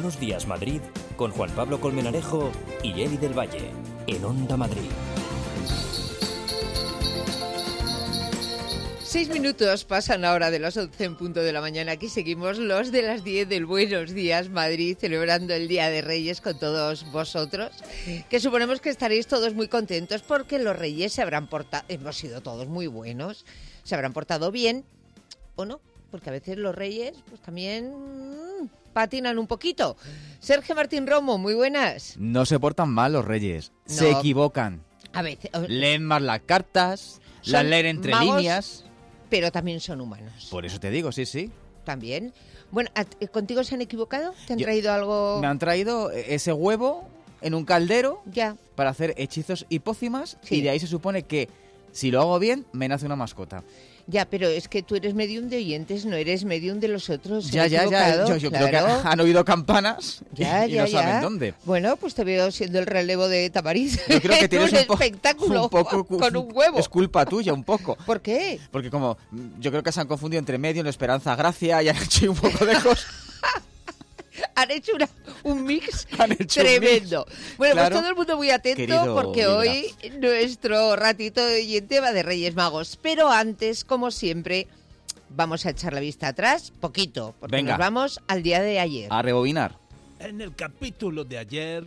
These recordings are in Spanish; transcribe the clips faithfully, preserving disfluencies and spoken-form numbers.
Buenos Días Madrid con Juan Pablo Colmenarejo y Eli del Valle en Onda Madrid. Seis minutos pasan ahora de las once en punto de la mañana. Aquí seguimos los de las diez del Buenos Días Madrid, celebrando el Día de Reyes con todos vosotros, que suponemos que estaréis todos muy contentos porque los Reyes se habrán portado, hemos sido todos muy buenos, se habrán portado bien, ¿o no? Porque a veces los Reyes pues también mmm, patinan un poquito. Sergio Martín Romo, muy buenas. No se portan mal los Reyes, no. Se equivocan. A veces leen más las cartas, las leen entre magos, líneas. Pero también son humanos. Por eso te digo, sí, sí. También. Bueno, ¿contigo se han equivocado? ¿Te han Yo, traído algo? Me han traído ese huevo en un caldero ya. para hacer hechizos y pócimas, sí. Y de ahí se supone que si lo hago bien, me nace una mascota. Ya, pero es que tú eres medium de oyentes, no eres medium de los otros. Ya, ya, ya. Yo, yo claro. creo que han oído campanas ya, y, ya, y no saben ya. dónde. Bueno, pues te veo siendo el relevo de Tamariz. Yo creo que tienes un, un po- espectáculo un poco con un huevo. Es culpa tuya, un poco. ¿Por qué? Porque como yo creo que se han confundido entre medium, Esperanza, Gracia y han hecho un poco de cosas. Han hecho una, un mix hecho tremendo. Un mix. Bueno, claro. Pues todo el mundo muy atento Querido porque Libra. Hoy nuestro ratito de oyente va de Reyes Magos. Pero antes, como siempre, vamos a echar la vista atrás, poquito, porque Venga. nos vamos al día de ayer. A rebobinar. En el capítulo de ayer...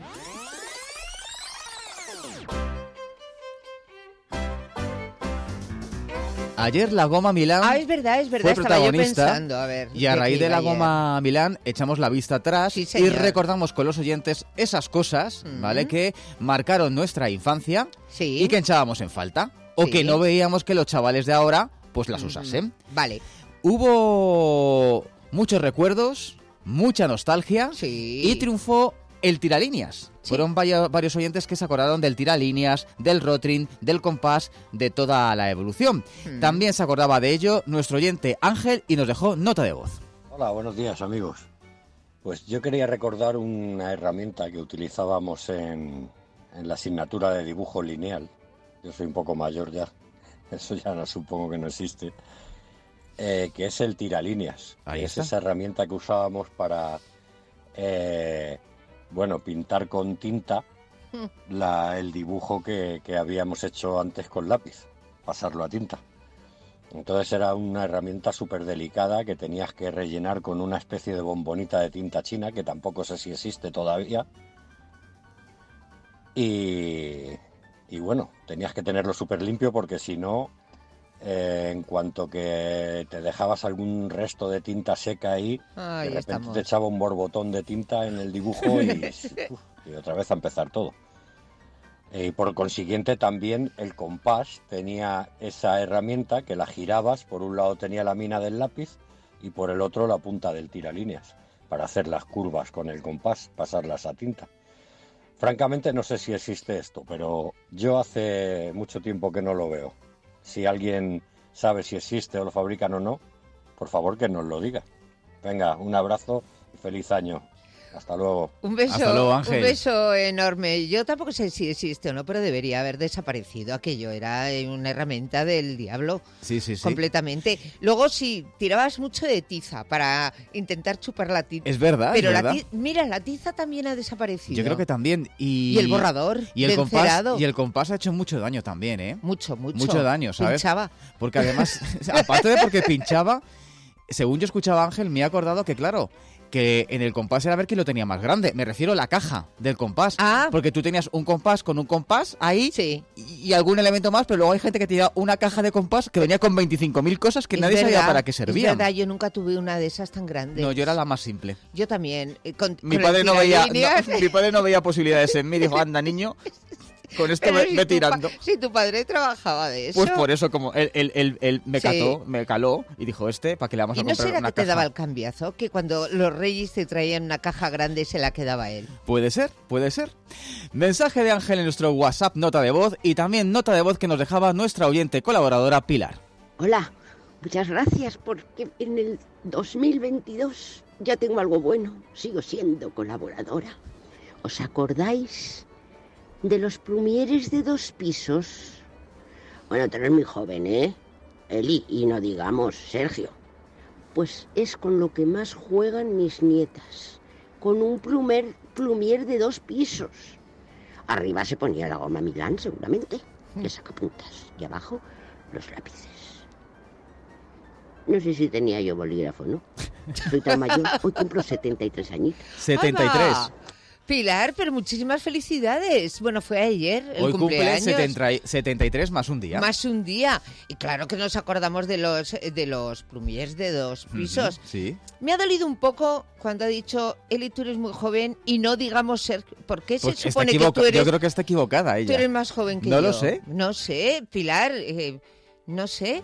Ayer la Goma Milán Ah, es verdad, es verdad, fue estaba yo protagonista, pensando, a ver. y a raíz de la ayer. Goma Milán echamos la vista atrás Sí, y señor. recordamos con los oyentes esas cosas, Mm. ¿vale? Que marcaron nuestra infancia Sí. y que echábamos en falta. O Sí. que no veíamos que los chavales de ahora pues las usasen. Vale. Hubo muchos recuerdos, mucha nostalgia Sí. y triunfó el tiralíneas. Sí. Fueron vaya- varios oyentes que se acordaron del tiralíneas, del rotring, del compás, de toda la evolución. Mm. También se acordaba de ello nuestro oyente Ángel y nos dejó nota de voz. Hola, buenos días amigos. Pues yo quería recordar una herramienta que utilizábamos en, en la asignatura de dibujo lineal. Yo soy un poco mayor ya, eso ya no, supongo que no existe. Eh, que es el tiralíneas. Ahí que está. es esa herramienta que usábamos para, eh, bueno, pintar con tinta la, el dibujo que, que habíamos hecho antes con lápiz, pasarlo a tinta. Entonces era una herramienta súper delicada que tenías que rellenar con una especie de bombonita de tinta china, que tampoco sé si existe todavía. Y, y bueno, tenías que tenerlo súper limpio porque si no, eh, en cuanto que te dejabas algún resto de tinta seca ahí, Ahí de repente estamos. te echaba un borbotón de tinta en el dibujo y, uf, y otra vez a empezar todo. Y por consiguiente también el compás tenía esa herramienta que la girabas, por un lado tenía la mina del lápiz y por el otro la punta del tiralíneas, para hacer las curvas con el compás, pasarlas a tinta. Francamente no sé si existe esto, pero yo hace mucho tiempo que no lo veo. Si alguien sabe si existe o lo fabrican o no, por favor que nos lo diga. Venga, un abrazo y feliz año. Hasta luego. Un beso, Hasta luego, Ángel. un beso enorme. Yo tampoco sé si existe o no, pero debería haber desaparecido. Aquello era una herramienta del diablo. Sí, sí, sí. Completamente. Luego sí, tirabas mucho de tiza para intentar chupar la tiza. Es verdad, Pero es la verdad. ti- mira, la tiza también ha desaparecido. Yo creo que también. Y, Y el borrador y el de compás encerado. Y el compás ha hecho mucho daño también, ¿eh? Mucho, mucho. Mucho daño, ¿sabes? Pinchaba. Porque además, aparte de porque pinchaba, según yo escuchaba a Ángel, me he acordado que, claro, que en el compás era ver quién lo tenía más grande. Me refiero a la caja del compás. Ah. Porque tú tenías un compás con un compás ahí Sí. y, y algún elemento más, pero luego hay gente que tenía una caja de compás que venía con veinticinco mil cosas que Es nadie sabía verdad, para qué Es servían. verdad, yo nunca tuve una de esas tan grandes. No, yo era la más simple. Yo también. eh, Con, Mi con padre, el no veía, tiralíneas. no, mi padre no veía posibilidades en mí. Dijo, anda, niño, con esto Pero ve, si ve tu pa- tirando. Si tu padre trabajaba de eso. Pues por eso, como él, él, él, él me Sí. cató, me caló y dijo, este, ¿para qué le vamos a ¿Y no comprar será una que te caja? daba el cambiazo? Que cuando los reyes te traían una caja grande se la quedaba él. Puede ser, puede ser. Mensaje de Ángel en nuestro WhatsApp, nota de voz, y también nota de voz que nos dejaba nuestra oyente colaboradora Pilar. Hola, muchas gracias porque en el dos mil veintidós ya tengo algo bueno, sigo siendo colaboradora. ¿Os acordáis de los plumieres de dos pisos? Bueno, tú eres muy joven, ¿eh? Eli, y no digamos Sergio. Pues es con lo que más juegan mis nietas, con un plumer, plumier de dos pisos. Arriba se ponía la goma Milán, seguramente, que sacapuntas, y abajo los lápices. No sé si tenía yo bolígrafo, ¿no? Soy tan mayor, hoy cumplo setenta y tres añitos. setenta y tres. ¡Hala! Pilar, pero muchísimas felicidades. Bueno, fue ayer el Hoy cumple cumpleaños. setenta y- setenta y tres más un día. Más un día. Y claro que nos acordamos de los de los plumiers de dos pisos. Ujú, sí. Me ha dolido un poco cuando ha dicho, Eli, tú eres muy joven y no digamos ser... ¿Por qué se Pues está supone que equivoca- tú eres, Yo creo que está equivocada tú ella. eres más joven que No yo? lo sé. No sé, Pilar, eh, no sé.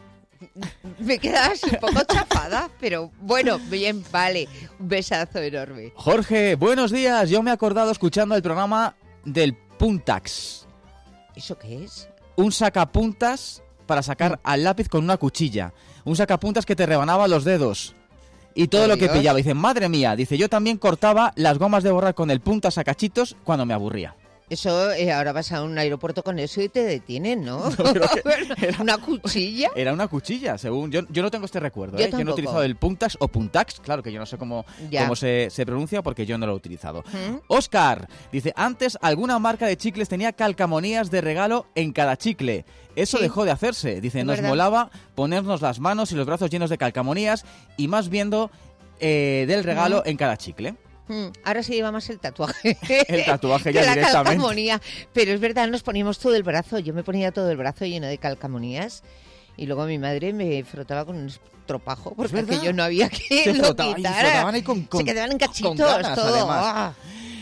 Me quedas un poco chafada, pero bueno, bien, vale. Un besazo enorme. Jorge, buenos días. Yo me he acordado escuchando el programa del Puntax. ¿Eso qué es? Un sacapuntas para sacar Mm. al lápiz con una cuchilla. Un sacapuntas que te rebanaba los dedos. Y todo Por lo que Dios. pillaba. Dice, madre mía. Dice, yo también cortaba las gomas de borrar con el puntas a cachitos cuando me aburría. Eso, eh, ahora vas a un aeropuerto con eso y te detienen, ¿no? creo Una cuchilla. Era una cuchilla, según... Yo, yo no tengo este recuerdo, Yo ¿eh? Yo no he tampoco. utilizado el Puntax o Puntax. Claro que yo no sé cómo, Ya. cómo se, se pronuncia porque yo no lo he utilizado. ¿Mm? Oscar dice, antes alguna marca de chicles tenía calcamonías de regalo en cada chicle. Eso Sí. dejó de hacerse. Dice, Es nos verdad. molaba ponernos las manos y los brazos llenos de calcamonías y más viendo eh, del regalo ¿Mm? en cada chicle. Mm, Ahora se lleva más el tatuaje. El tatuaje ya que la directamente. calcamonía. Pero es verdad, nos poníamos todo el brazo. Yo me ponía todo el brazo lleno de calcamonías y luego mi madre me frotaba con un estropajo porque verdad. aquello no había que Se lo frotaban y quitara. frotaban ahí con- con- se quedaban en cachitos con ganas, todo. además. Ah.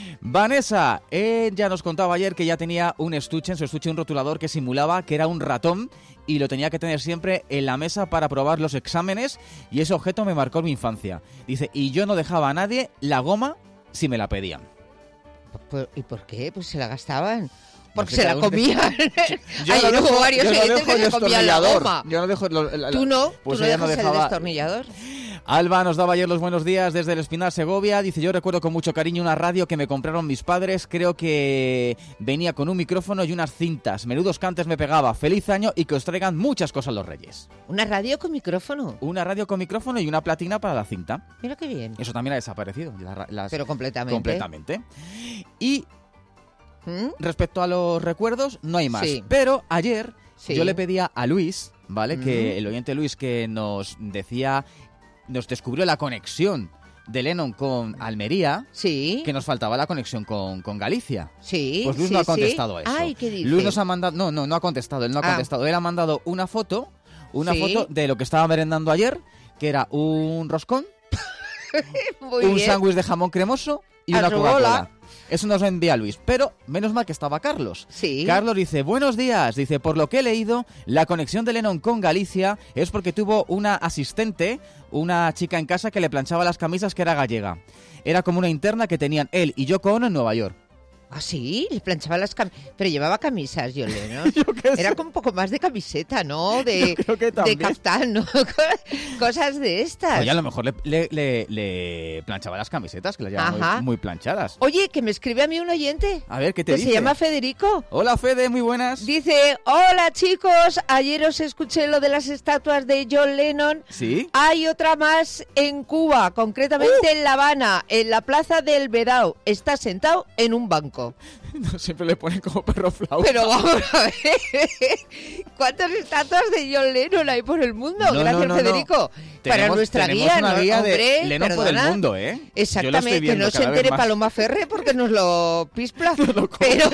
Vanessa, ella nos contaba ayer que ya tenía un estuche, en su estuche un rotulador que simulaba que era un ratón y lo tenía que tener siempre en la mesa para aprobar los exámenes y ese objeto me marcó mi infancia. Dice, y yo no dejaba a nadie la goma si me la pedían. Pues, ¿y por qué? Pues se la gastaban. Porque sé, se cada la uno que- comían. Yo Ayer no hubo dejo, varios yo no oyentes dejo que el se comían la destornillador. goma. Yo no dejo... lo- la- ¿Tú no? Pues ¿Tú no ella no dejas el dejaba... destornillador? Alba nos daba ayer los buenos días desde el Espinar, Segovia. Dice, yo recuerdo con mucho cariño una radio que me compraron mis padres. Creo que venía con un micrófono y unas cintas. Menudos cantes me pegaba. Feliz año y que os traigan muchas cosas los reyes. ¿Una radio con micrófono? Una radio con micrófono y una platina para la cinta. Mira qué bien. Eso también ha desaparecido. la ra- las- Pero completamente. completamente. Y ¿Mm? respecto a los recuerdos, no hay más. Sí. Pero ayer Sí. yo le pedía a Luis, ¿vale? Mm. Que el oyente Luis que nos decía, nos descubrió la conexión de Lennon con Almería, Sí. que nos faltaba la conexión con, con Galicia. Sí. Pues Luis sí, no ha sí. contestado eso. Ay, ¿qué dice? Luis nos ha mandado, no, no, no ha contestado, él no ha Ah. contestado. Él ha mandado una foto, una Sí. foto de lo que estaba merendando ayer, que era un roscón, Muy un bien. sándwich de jamón cremoso y A una su Coca-Cola. bola. Eso nos lo envía Luis, pero menos mal que estaba Carlos. Sí. Carlos dice, buenos días, dice, por lo que he leído, la conexión de Lennon con Galicia es porque tuvo una asistente, una chica en casa que le planchaba las camisas que era gallega. Era como una interna que tenían él y Yoko Ono en Nueva York. Ah, sí, le planchaba las camisas. Pero llevaba camisas, John Lennon. Yo qué sé. Era con un poco más de camiseta, ¿no? De, Yo creo que de también. caftán, ¿no? Cosas de estas. Oye, a lo mejor le, le- le- le planchaba las camisetas, que las llevaba Ajá. muy, muy planchadas. Oye, que me escribe a mí un oyente. A ver, ¿qué te que dice? se llama Federico. Hola, Fede, muy buenas. Dice, hola chicos, ayer os escuché lo de las estatuas de John Lennon. ¿Sí? Hay otra más en Cuba, concretamente en La Habana, en la plaza del Vedao. Está sentado en un banco. No, siempre le ponen como perro flauta. Pero vamos a ver, ¿cuántas estatuas de John Lennon hay por el mundo? No, no, Gracias, no, no. Federico. Para Tenemos- nuestra tenemos guía, una ¿no? guía de Hombre, Lennon por el perdona. mundo, ¿eh? Yo lo estoy Exactamente, que viendo no se cada vez entere más. Paloma Ferre porque nos lo pispla. pero,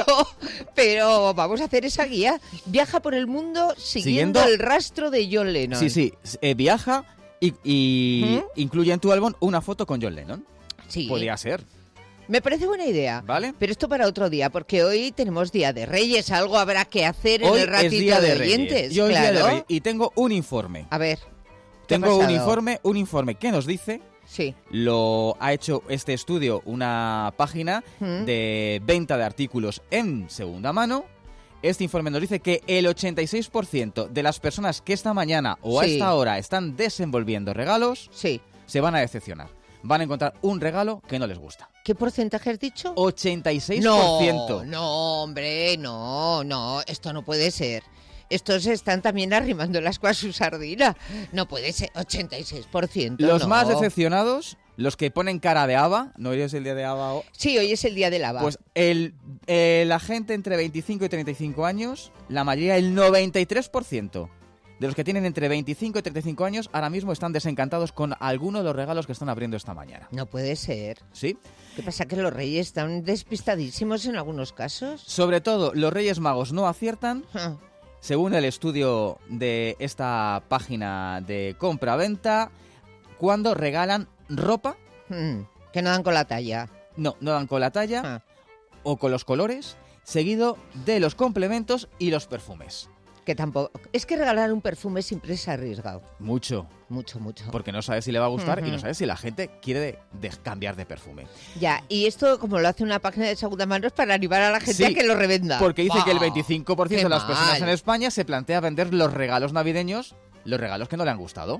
pero vamos a hacer esa guía. Viaja por el mundo siguiendo, Siguiendo- el rastro de John Lennon. Sí, sí, eh, viaja y, y ¿Mm? incluye en tu álbum una foto con John Lennon. Sí. Podría ser, Me parece buena idea. ¿vale? Pero esto para otro día, porque hoy tenemos Día de Reyes. Algo habrá que hacer en Hoy el ratito es Día de, de Reyes. oyentes. Y hoy es Día de claro. Reyes. Y tengo un informe. A ver. ¿qué ha Tengo un pasado? informe, un informe que nos dice, Sí. lo ha hecho este estudio una página ¿Mm? de venta de artículos en segunda mano. Este informe nos dice que el ochenta y seis por ciento de las personas que esta mañana o a Sí. esta hora están desenvolviendo regalos Sí. se van a decepcionar. Van a encontrar un regalo que no les gusta. ¿Qué porcentaje has dicho? ochenta y seis por ciento. No, no, hombre, no, no, esto no puede ser. Estos están también arrimando las cosas a su sardina. No puede ser, ochenta y seis por ciento. Los no. más decepcionados Los que ponen cara de haba, ¿no hoy es el día de haba? O... Sí, hoy es el día del haba. Pues el, eh, la gente entre veinticinco y treinta y cinco años, la mayoría, el noventa y tres por ciento de los que tienen entre veinticinco y treinta y cinco años, ahora mismo están desencantados con alguno de los regalos que están abriendo esta mañana. No puede ser. ¿Sí? ¿Qué pasa? ¿Que los reyes están despistadísimos en algunos casos? Sobre todo, los Reyes Magos no aciertan, Ah. según el estudio de esta página de compra-venta, cuando regalan ropa, Hmm, que no dan con la talla. no, no dan con la talla Ah. o con los colores, seguido de los complementos y los perfumes. Que tampoco... Es que regalar un perfume siempre es arriesgado. Mucho, Mucho, mucho. porque no sabes si le va a gustar y Ujú. no sabes si la gente quiere de- de cambiar de perfume. Ya, y esto como lo hace una página de segunda mano es para animar a la gente Sí, a que lo revenda. Porque dice Bah, que el veinticinco por ciento qué de las personas mal. en España se plantea vender los regalos navideños, los regalos que no le han gustado.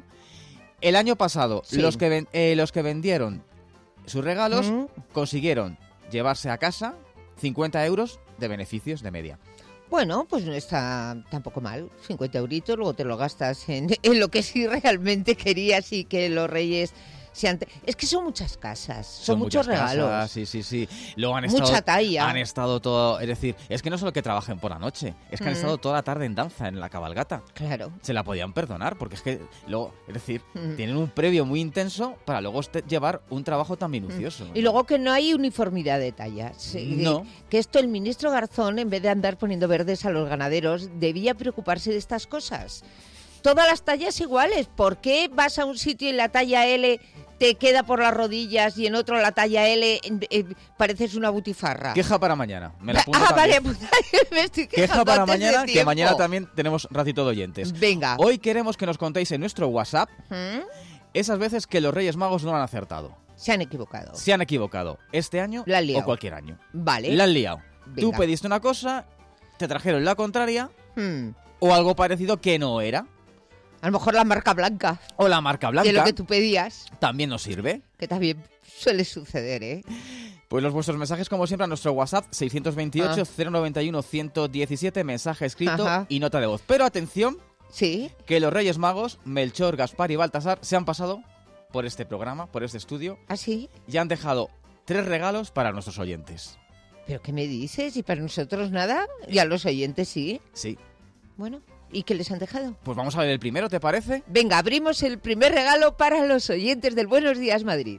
El año pasado, Sí. los, que ven- eh, los que vendieron sus regalos Mm. consiguieron llevarse a casa cincuenta euros de beneficios de media. Bueno, pues no está tampoco mal. cincuenta euritos, luego te lo gastas en, en lo que sí realmente querías y que los reyes sean... te- Es que son muchas casas, son, muchos muchas regalos. casas, sí, sí, sí. Luego han Mucha estado, talla. han estado todo... Es decir, es que no solo que trabajen por la noche, es que han Mm. estado toda la tarde en danza, en la cabalgata. Claro. Se la podían perdonar, porque es que luego, es decir, Mm. tienen un previo muy intenso para luego este- llevar un trabajo tan minucioso. Y luego que no hay uniformidad de tallas. Sí, No. Que esto el ministro Garzón, en vez de andar poniendo verdes a los ganaderos, debía preocuparse de estas cosas. Todas las tallas iguales. ¿Por qué vas a un sitio y la talla L te queda por las rodillas y en otro la talla L eh, pareces una butifarra? Queja para mañana. Me la apunto Ah, vale, también. pues, me estoy Queja quejando para antes de mañana, que tiempo. mañana también tenemos ratito de oyentes. Venga. Hoy queremos que nos contéis en nuestro WhatsApp ¿Mm? esas veces que los Reyes Magos no han acertado. Se han equivocado. Se han equivocado este año La han liado. o cualquier año. Vale. La han liado. Tú Venga. pediste una cosa, te trajeron la contraria Hmm. o algo parecido que no era. A lo mejor la marca blanca O la marca de lo blanca que tú pedías, también nos sirve. que también suele suceder, ¿eh? Pues los vuestros mensajes, como siempre, a nuestro WhatsApp seiscientos veintiocho, Ah. cero noventa y uno, ciento diecisiete, mensaje escrito Ajá. y nota de voz. Pero atención, Sí. que los Reyes Magos, Melchor, Gaspar y Baltasar, se han pasado por este programa, por este estudio, ¿Así? y han dejado tres regalos para nuestros oyentes. ¿Pero qué me dices? ¿Y para nosotros nada? Y a los oyentes sí. Sí. Bueno, ¿y qué les han dejado? Pues vamos a ver el primero, ¿te parece? Venga, abrimos el primer regalo para los oyentes del Buenos Días Madrid.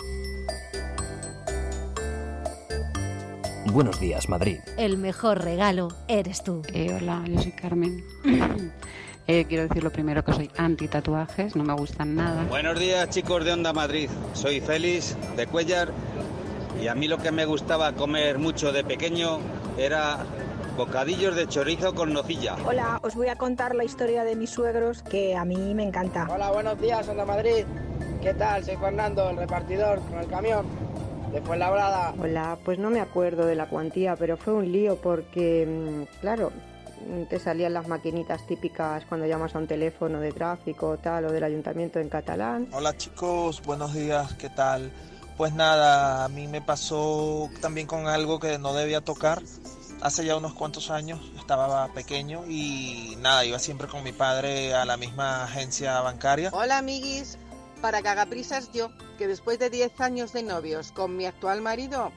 Buenos días, Madrid. El mejor regalo eres tú. Eh, hola, yo soy Carmen. Eh, quiero decir lo primero que soy anti tatuajes, no me gustan nada. Buenos días, chicos de Onda Madrid. Soy Félix de Cuellar y a mí lo que me gustaba comer mucho de pequeño era bocadillos de chorizo con nocilla. Hola, os voy a contar la historia de mis suegros que a mí me encanta. Hola, buenos días, Onda Madrid. ¿Qué tal? Soy Fernando, el repartidor con el camión de Fuenlabrada. Hola, pues no me acuerdo de la cuantía, pero fue un lío porque, mm, claro, mm, te salían las maquinitas típicas cuando llamas a un teléfono de tráfico tal o del ayuntamiento en catalán. Hola chicos, buenos días, ¿qué tal? Pues nada, a mí me pasó también con algo que no debía tocar. Hace ya unos cuantos años, estaba pequeño y nada, iba siempre con mi padre a la misma agencia bancaria. Hola amiguis, para cagaprisas yo, que después de diez años de novios con mi actual marido,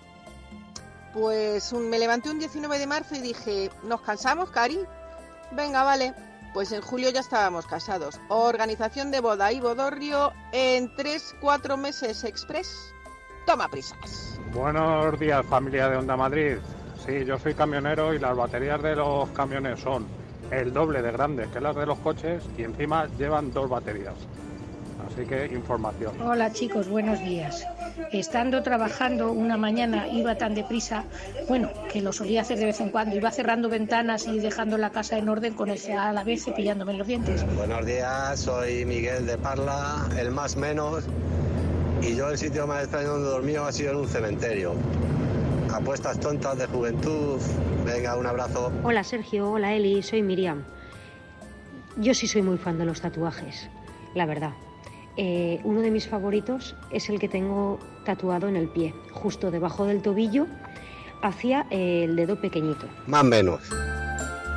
pues un- me levanté un diecinueve de marzo y dije, ¿nos cansamos, Cari? Venga, vale. Pues en julio ya estábamos casados. Organización de boda y bodorrio en tres cuatro meses express. Toma prisas. Buenos días, familia de Onda Madrid. Sí, yo soy camionero y las baterías de los camiones son el doble de grandes que las de los coches y encima llevan dos baterías. Así que información. Hola chicos, buenos días. Estando trabajando una mañana iba tan deprisa, bueno, que lo solía hacer de vez en cuando, iba cerrando ventanas y dejando la casa en orden con el a la vez cepillándome los dientes. Buenos días, soy Miguel de Parla, el más menos, y yo el sitio más extraño donde dormí ha sido en un cementerio. Apuestas tontas de juventud, venga, un abrazo. Hola Sergio, hola Eli, soy Miriam. Yo sí soy muy fan de los tatuajes, la verdad. Eh, uno de mis favoritos es el que tengo tatuado en el pie, justo debajo del tobillo, hacia el dedo pequeñito. Más menos.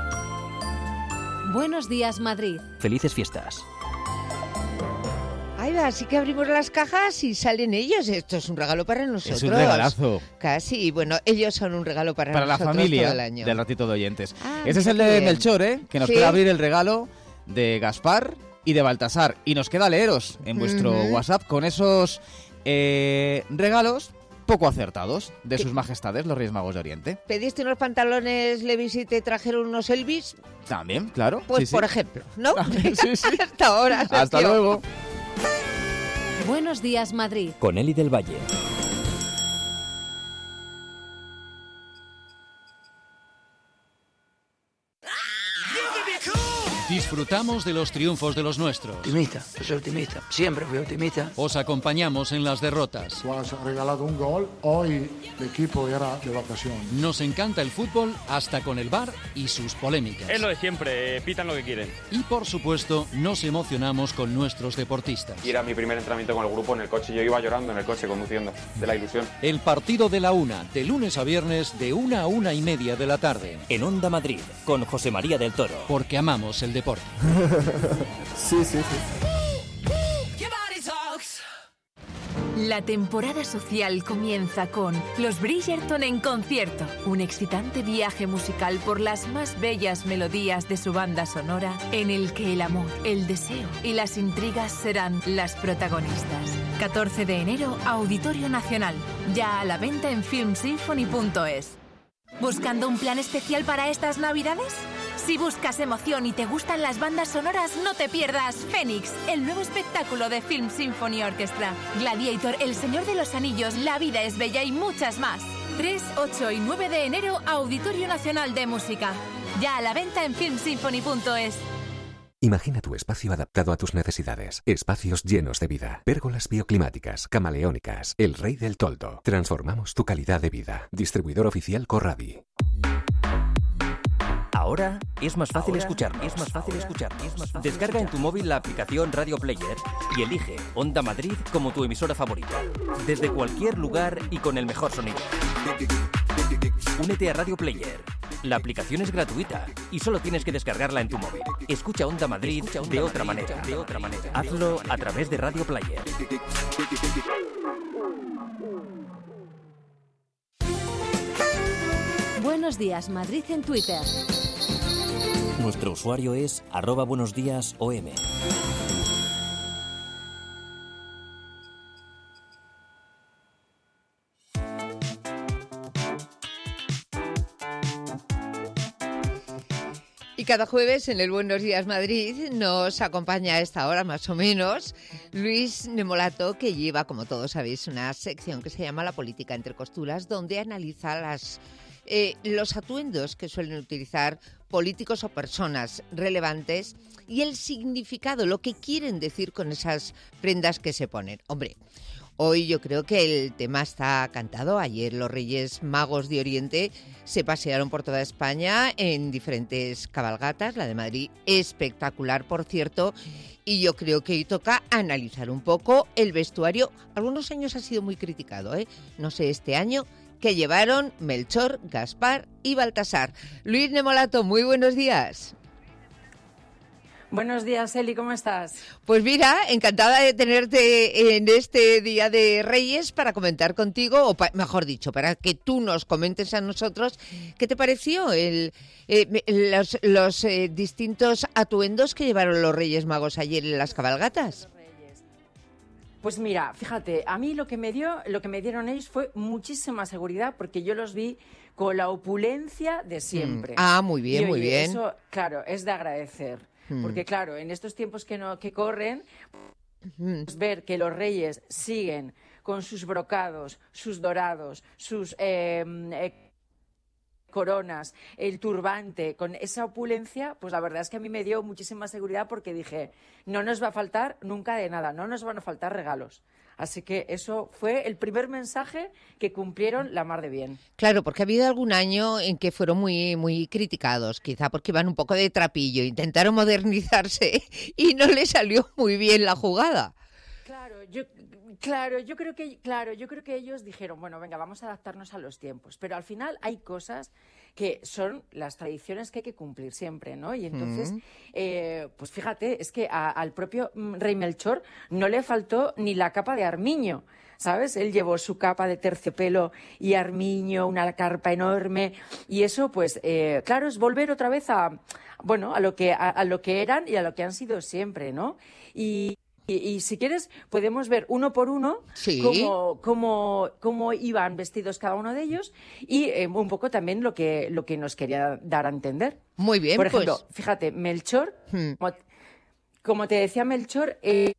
Buenos días, Madrid. Felices fiestas. Ay, Ay, así que abrimos las cajas y salen ellos. Esto es un regalo para nosotros. Es un regalazo. Casi. Y bueno, ellos son un regalo para, para nosotros la familia todo el año. del ratito de oyentes. Ah, este es el de bien. Melchor, ¿eh? Que nos ¿Sí? puede abrir el regalo de Gaspar y de Baltasar. Y nos queda leeros en vuestro Ujú. WhatsApp con esos eh, regalos poco acertados de sus majestades, los Reyes Magos de Oriente. ¿Pediste unos pantalones Levi's y te trajeron unos Elvis? También, claro. Pues sí, sí. por ejemplo, ¿no? Sí, sí. Hasta ahora. Hasta Sergio. luego. Buenos días, Madrid. Con Eli del Valle. Disfrutamos de los triunfos de los nuestros. Optimista, yo soy optimista, siempre fui optimista. Os acompañamos en las derrotas. Tú has regalado un gol, hoy el equipo era de vacaciones. Nos encanta el fútbol hasta con el V A R y sus polémicas. Es lo de siempre, eh, pitan lo que quieren. Y por supuesto, nos emocionamos con nuestros deportistas. Y era mi primer entrenamiento con el grupo en el coche, yo iba llorando en el coche conduciendo, de la ilusión. El partido de la una, de lunes a viernes, de una a una y media de la tarde. En Onda Madrid, con José María del Toro. Porque amamos el deporte. Sí, sí, sí. La temporada social comienza con Los Bridgerton en concierto, un excitante viaje musical por las más bellas melodías de su banda sonora, en el que el amor, el deseo y las intrigas serán las protagonistas. catorce de enero, Auditorio Nacional, ya a la venta en film symphony punto es. ¿Buscando un plan especial para estas Navidades? Si buscas emoción y te gustan las bandas sonoras, no te pierdas Fénix, el nuevo espectáculo de Film Symphony Orchestra, Gladiator, El Señor de los Anillos, La vida es bella y muchas más. tres, ocho y nueve de enero, Auditorio Nacional de Música. Ya a la venta en film symphony punto es. Imagina tu espacio adaptado a tus necesidades. Espacios llenos de vida. Pérgolas bioclimáticas, camaleónicas. El Rey del Toldo. Transformamos tu calidad de vida. Distribuidor oficial Corradi. Ahora es más fácil Ahora escucharnos. Es más fácil escucharnos. Es más fácil Descarga en escuchar. tu móvil la aplicación Radio Player y elige Onda Madrid como tu emisora favorita. Desde cualquier lugar y con el mejor sonido. Únete a Radio Player. La aplicación es gratuita y solo tienes que descargarla en tu móvil. Escucha Onda Madrid, Escucha Onda de, otra Madrid manera. de otra manera. Hazlo a través de Radio Player. Buenos días, Madrid en Twitter. Nuestro usuario es arroba buenos días O M. Y cada jueves en el Buenos Días Madrid nos acompaña a esta hora más o menos Luis Nemolato, que lleva, como todos sabéis, una sección que se llama La Política entre Costuras, donde analiza las, eh, los atuendos que suelen utilizar políticos o personas relevantes y el significado, lo que quieren decir con esas prendas que se ponen. Hombre, hoy yo creo que el tema está cantado. Ayer los Reyes Magos de Oriente se pasearon por toda España en diferentes cabalgatas. La de Madrid, espectacular, por cierto. Y yo creo que hoy toca analizar un poco el vestuario. Algunos años ha sido muy criticado, ¿eh? No sé, este año, que llevaron Melchor, Gaspar y Baltasar. Luis Nemolato, muy buenos días. Buenos días, Eli, ¿cómo estás? Pues mira, encantada de tenerte en este Día de Reyes para comentar contigo, o pa- mejor dicho, para que tú nos comentes a nosotros qué te pareció el, eh, los, los eh, distintos atuendos que llevaron los Reyes Magos ayer en las cabalgatas. Pues mira, fíjate, a mí lo que me dio, lo que me dieron ellos fue muchísima seguridad, porque yo los vi con la opulencia de siempre. Mm. Ah, muy bien, Y, muy oye, bien. Eso, claro, es de agradecer. Mm. Porque claro, en estos tiempos que no que corren, Mm. pues ver que los reyes siguen con sus brocados, sus dorados, sus eh, eh, coronas, el turbante, con esa opulencia, pues la verdad es que a mí me dio muchísima seguridad, porque dije, no nos va a faltar nunca de nada, no nos van a faltar regalos. Así que eso fue el primer mensaje que cumplieron la mar de bien. Claro, porque ha habido algún año en que fueron muy, muy criticados, quizá porque iban un poco de trapillo, intentaron modernizarse y no les salió muy bien la jugada. Claro, yo Claro, yo creo que claro, yo creo que ellos dijeron, bueno, venga, vamos a adaptarnos a los tiempos, pero al final hay cosas que son las tradiciones que hay que cumplir siempre, ¿no? Y entonces, Mm. eh, pues fíjate, es que a- al propio mm, rey Melchor no le faltó ni la capa de armiño, ¿sabes? Él llevó su capa de terciopelo y armiño, una carpa enorme, y eso, pues, eh, claro, es volver otra vez a, bueno, a lo que, a, a lo que eran y a lo que han sido siempre, ¿no? Y... Y, y si quieres, podemos ver uno por uno Sí. cómo, cómo, cómo iban vestidos cada uno de ellos y eh, un poco también lo que, lo que nos quería dar a entender. Muy bien, Por ejemplo, pues. fíjate, Melchor, Hmm. como, como te decía Melchor, eh,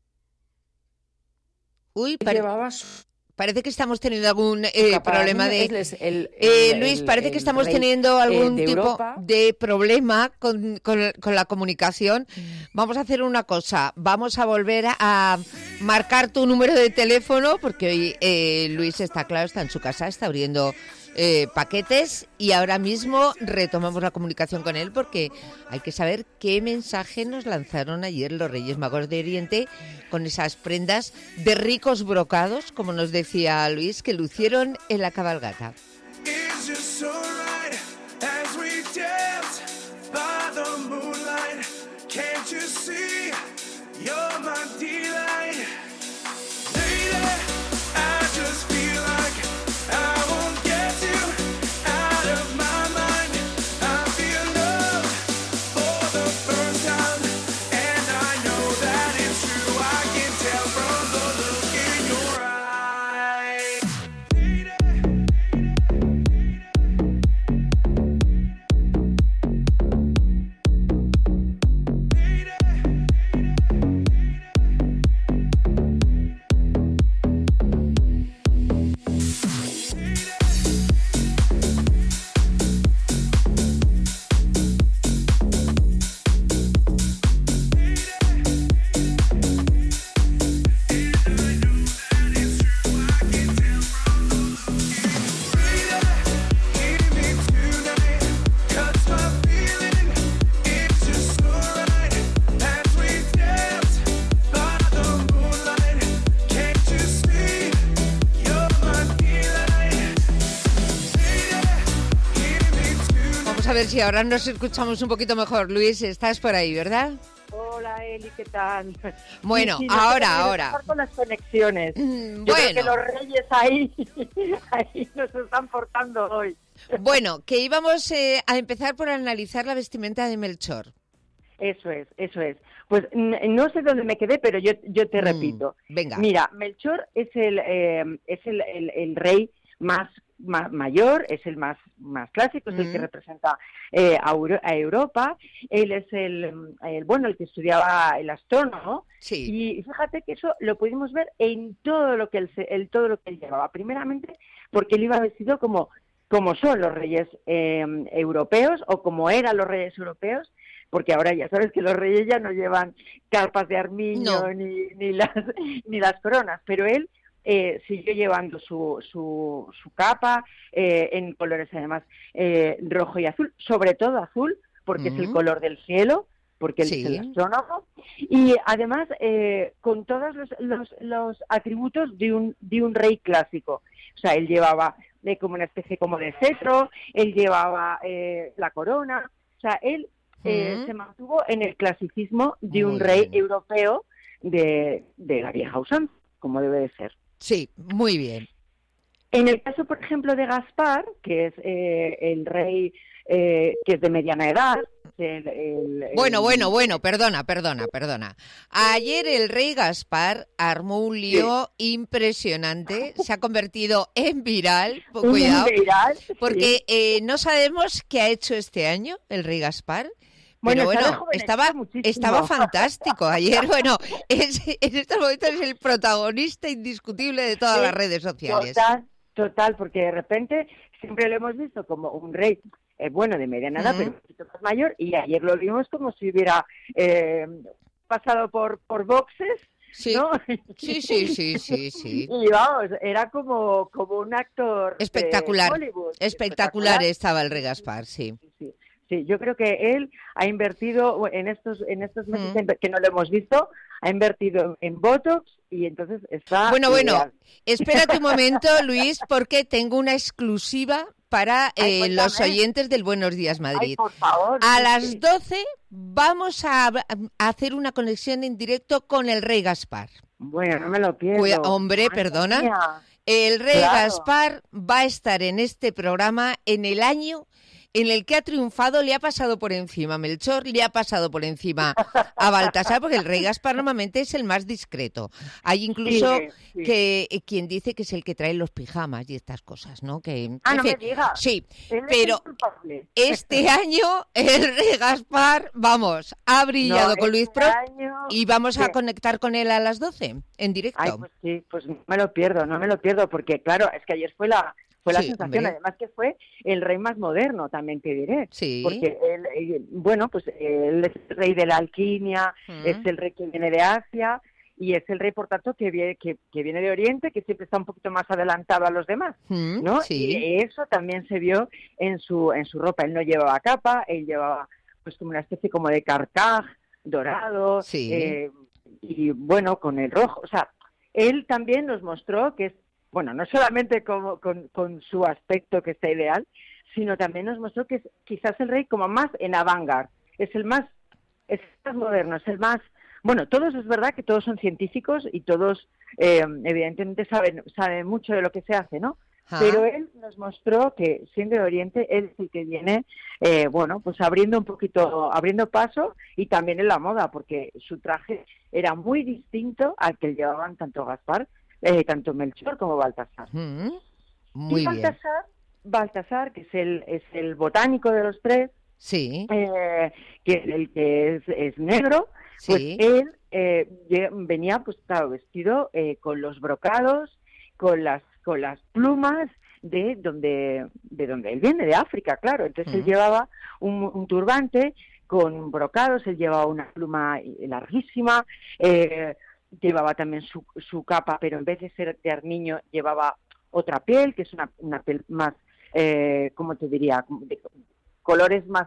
Uy, pare- llevaba su parece que estamos teniendo algún eh, capa problema de... armiño, es el- Eh, el- Luis, el- parece que el estamos rey, teniendo eh, algún de tipo Europa. de problema con, con- con la comunicación. Vamos a hacer una cosa, vamos a volver a, a marcar tu número de teléfono, porque hoy eh, Luis está claro, está en su casa, está abriendo eh, paquetes y ahora mismo retomamos la comunicación con él porque hay que saber qué mensaje nos lanzaron ayer los Reyes Magos de Oriente con esas prendas de ricos brocados, como nos decía Luis, que lucieron en la cabalgata. It's just so right as we dance by the moonlight. Can't you see you're my delight? Lady, I just feel like I won't get you out of my mind. I feel love for the first time, and I know that it's true. I can tell from the look in your eyes. Vamos a ver si ahora nos escuchamos un poquito mejor. Luis, estás por ahí, ¿verdad? Hola Eli, ¿qué tal? Bueno, Sí, sí, no ahora, sé cómo ahora. empezar con las conexiones. Yo bueno. creo que los reyes ahí, ahí nos están portando hoy. Bueno, que íbamos eh, a empezar por analizar la vestimenta de Melchor. Eso es, eso es. Pues n- no sé dónde me quedé, pero yo, yo te Mm, repito. venga. Mira, Melchor es el eh, es el, el- el rey más, ma- mayor, es el más, más clásico, es el que Mm. representa eh, a, Euro- a Europa. Él es el, el, bueno, el que estudiaba el astrónomo. Sí. Y fíjate que eso lo pudimos ver en todo lo que él, se- el, todo lo que él llevaba. Primeramente, porque él iba vestido como, como son los reyes eh, europeos o como eran los reyes europeos, porque ahora ya sabes que los reyes ya no llevan carpas de armiño No. ni, ni, las, ni las coronas, pero él eh, siguió llevando su, su, su capa eh, en colores además eh, rojo y azul, sobre todo azul, porque es el Mm. color del cielo, porque él Sí. es el astrónomo, y además eh, con todos los, los, los atributos de un, de un rey clásico. O sea, él llevaba eh, como una especie como de cetro, él llevaba eh, la corona, o sea, él eh, Mm. se mantuvo en el clasicismo de un Muy rey bien. europeo de, de la vieja usanza, como debe de ser. Sí, muy bien. En el caso, por ejemplo, de Gaspar, que es eh, el rey eh, que es de mediana edad, el, el- Bueno, el- bueno, bueno, perdona, perdona, perdona. Ayer el rey Gaspar armó un lío impresionante, se ha convertido en viral, po- Un cuidado, viral, sí. porque eh, no sabemos qué ha hecho este año el rey Gaspar. Bueno, Pero se ha bueno, rejuvenecido estaba, muchísimo. estaba fantástico ayer. Bueno, es, en estos momentos es el protagonista indiscutible de todas Sí, las redes sociales. Total, total, porque de repente siempre lo hemos visto como un rey, eh, bueno, de mediana edad, Ujú. pero un poquito más mayor, y ayer lo vimos como si hubiera eh, pasado por, por boxes, Sí. ¿no? Sí, sí, sí, sí, sí. Y vamos, era como, como un actor de Espectacular, Hollywood. espectacular estaba el rey Gaspar, sí. Sí, sí, yo creo que él ha invertido en estos en estos meses Mm. en- que no lo hemos visto, ha invertido en Botox y entonces está Bueno, bueno, ideal. espérate un momento, Luis, porque tengo una exclusiva para eh, Ay, los cuéntame. oyentes del Buenos Días Madrid. Ay, por favor. A sí, las sí. doce vamos a, a hacer una conexión en directo con el Rey Gaspar. Bueno, no me lo pierdo. Cuida- hombre, Madre perdona. mía. El Rey Claro. Gaspar va a estar en este programa en el año en el que ha triunfado, le ha pasado por encima a Melchor, le ha pasado por encima a Baltasar, porque el Rey Gaspar normalmente es el más discreto. Hay incluso Sí, sí. que eh, quien dice que es el que trae los pijamas y estas cosas, ¿no? Que, Ah, en no fin, me digas. Sí, Él es pero el culpable. este año el Rey Gaspar, vamos, ha brillado No, con Luis este Pro año- y vamos a Sí. conectar con él a las doce en directo. Ay, pues sí, pues no me lo pierdo, no me lo pierdo, porque claro, es que ayer fue la fue la Sí, sensación, hombre. además que fue el rey más moderno, también te diré. Sí. Porque él, eh, bueno, pues él es el rey de la alquimia, Mm. es el rey que viene de Asia y es el rey, por tanto, que viene, que, que viene de Oriente, que siempre está un poquito más adelantado a los demás, Mm, ¿no? sí. Y eso también se vio en su en su ropa. Él no llevaba capa, él llevaba pues como una especie como de carcaj dorado, Sí. eh, y bueno, con el rojo, o sea, él también nos mostró que es, bueno, no solamente como, con, con su aspecto que está ideal, sino también nos mostró que es quizás el rey como más en avant-garde, es el más, es el más moderno, es el más, bueno, todos es verdad que todos son científicos y todos eh, evidentemente saben, saben mucho de lo que se hace, ¿no? Ah. Pero él nos mostró que siendo de Oriente, él es el que viene, eh, bueno, pues abriendo un poquito, abriendo paso y también en la moda, porque su traje era muy distinto al que llevaban tanto Gaspar, eh, tanto Melchor como Baltasar. Mm, muy y bien. Baltasar, Baltasar, que es el, es el botánico de los tres, Sí. eh, que es el que es, es negro, pues Sí. él eh, lle- venía pues claro, vestido eh, con los brocados, con las con las plumas de donde de donde él viene, de África, claro. Entonces él Mm. llevaba un, un turbante con brocados, él llevaba una pluma larguísima, eh, llevaba también su, su capa, pero en vez de ser de armiño llevaba otra piel, que es una, una piel más, eh, ¿cómo te diría? De colores más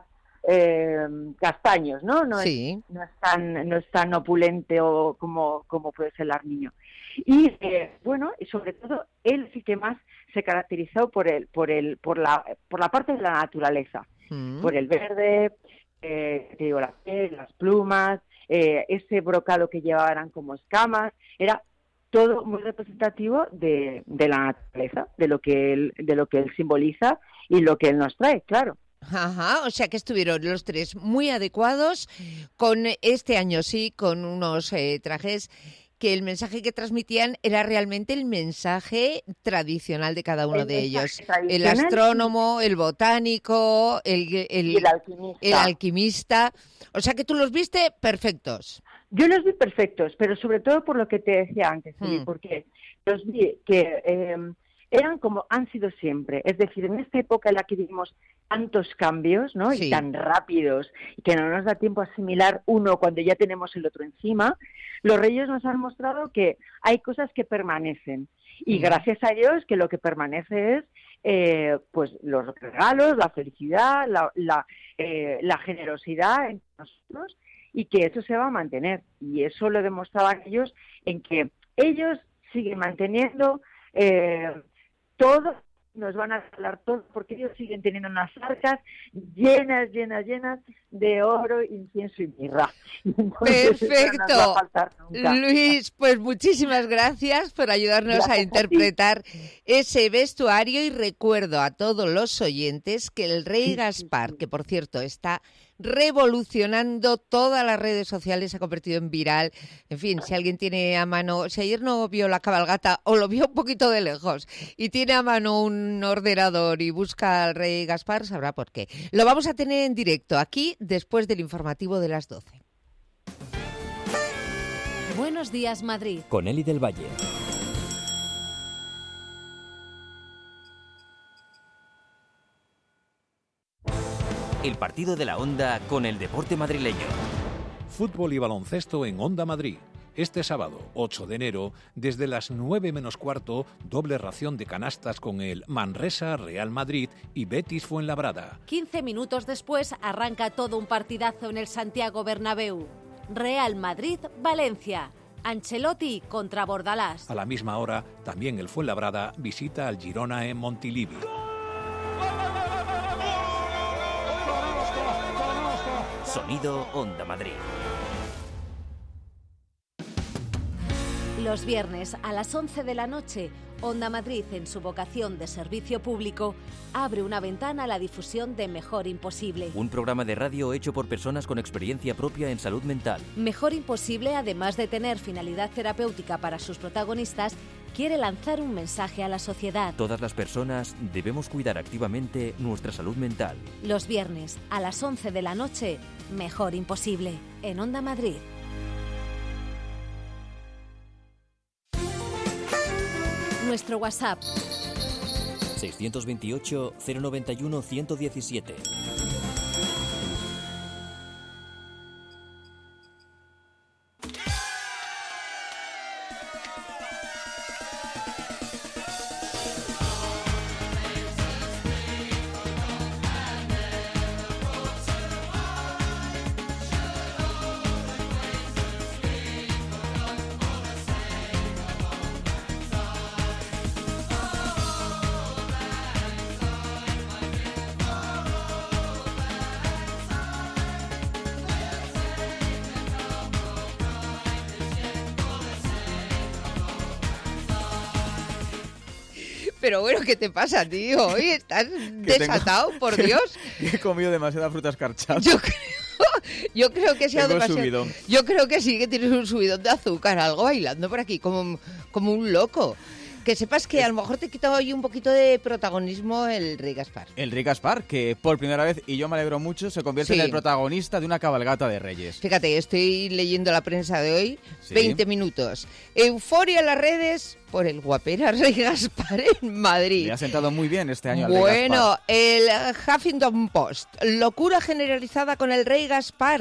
eh, castaños, ¿no? No, Sí. es, no es tan no es tan opulente o como, como puede ser el armiño. Y eh, bueno, y sobre todo él sí que más se caracterizó por el por el por la por la parte de la naturaleza, Mm. por el verde, eh, te digo, la piel, las plumas, eh, ese brocado que llevaban como escamas, era todo muy representativo de, de la naturaleza, de lo que él de lo que él simboliza y lo que él nos trae, claro. Ajá, o sea que estuvieron los tres muy adecuados, con este año sí, con unos eh, trajes que el mensaje que transmitían era realmente el mensaje tradicional de cada uno El de ellos. mensaje El tradicional astrónomo, el botánico, el, el, Y el alquimista. el alquimista. O sea que tú los viste perfectos. Yo los vi perfectos, pero sobre todo por lo que te decía antes, Eli, Mm. porque los vi que eh, eran como han sido siempre. Es decir, en esta época en la que vivimos tantos cambios, ¿no? Sí. Y tan rápidos, y que no nos da tiempo a asimilar uno cuando ya tenemos el otro encima, los reyes nos han mostrado que hay cosas que permanecen. Y Mm. gracias a Dios que lo que permanece es eh, pues los regalos, la felicidad, la, la, eh, la generosidad entre nosotros, y que eso se va a mantener. Y eso lo demostraban ellos en que ellos siguen manteniendo eh, todo, nos van a regalar todo, porque ellos siguen teniendo unas arcas llenas, llenas, llenas de oro, incienso y mirra. Entonces, eso no nos va a Perfecto. faltar nunca. Luis, pues muchísimas gracias por ayudarnos Gracias a a ti. interpretar ese vestuario y recuerdo a todos los oyentes que el Rey Gaspar, que por cierto está revolucionando todas las redes sociales, se ha convertido en viral. En fin, si alguien tiene a mano, si ayer no vio la cabalgata o lo vio un poquito de lejos y tiene a mano un ordenador y busca al Rey Gaspar, sabrá por qué. Lo vamos a tener en directo aquí después del informativo de las doce. Buenos días, Madrid. Con Eli del Valle. El partido de la Onda con el deporte madrileño. Fútbol y baloncesto en Onda Madrid. Este sábado, ocho de enero, desde las nueve menos cuarto, doble ración de canastas con el Manresa, Real Madrid y Betis Fuenlabrada. quince minutos después arranca todo un partidazo en el Santiago Bernabéu. Real Madrid-Valencia. Ancelotti contra Bordalás. A la misma hora, también el Fuenlabrada visita al Girona en Montilivi. Sonido Onda Madrid. Los viernes a las once de la noche, Onda Madrid, en su vocación de servicio público, abre una ventana a la difusión de Mejor Imposible. Un programa de radio hecho por personas con experiencia propia en salud mental. Mejor Imposible, además de tener finalidad terapéutica para sus protagonistas, quiere lanzar un mensaje a la sociedad. Todas las personas debemos cuidar activamente nuestra salud mental. Los viernes a las once de la noche, Mejor Imposible, en Onda Madrid. Nuestro WhatsApp seiscientos veintiocho, cero noventa y uno, ciento diecisiete. Pero bueno, ¿qué te pasa, tío? Hoy estás desatado, tengo, por Dios. He comido demasiada fruta escarchada. Yo creo, yo creo que sea Tengo demasiado. subidón. Yo creo que sí, que tienes un subidón de azúcar, algo bailando por aquí, como, como un loco. Que sepas que a lo mejor te quita hoy un poquito de protagonismo el Rey Gaspar. El Rey Gaspar, que por primera vez, y yo me alegro mucho, se convierte Sí. en el protagonista de una cabalgata de reyes. Fíjate, estoy leyendo la prensa de hoy, Sí. veinte minutos. Euforia en las redes por el guapera Rey Gaspar en Madrid. Le ha sentado muy bien este año al Rey Bueno, Gaspar. el Huffington Post. Locura generalizada con el Rey Gaspar.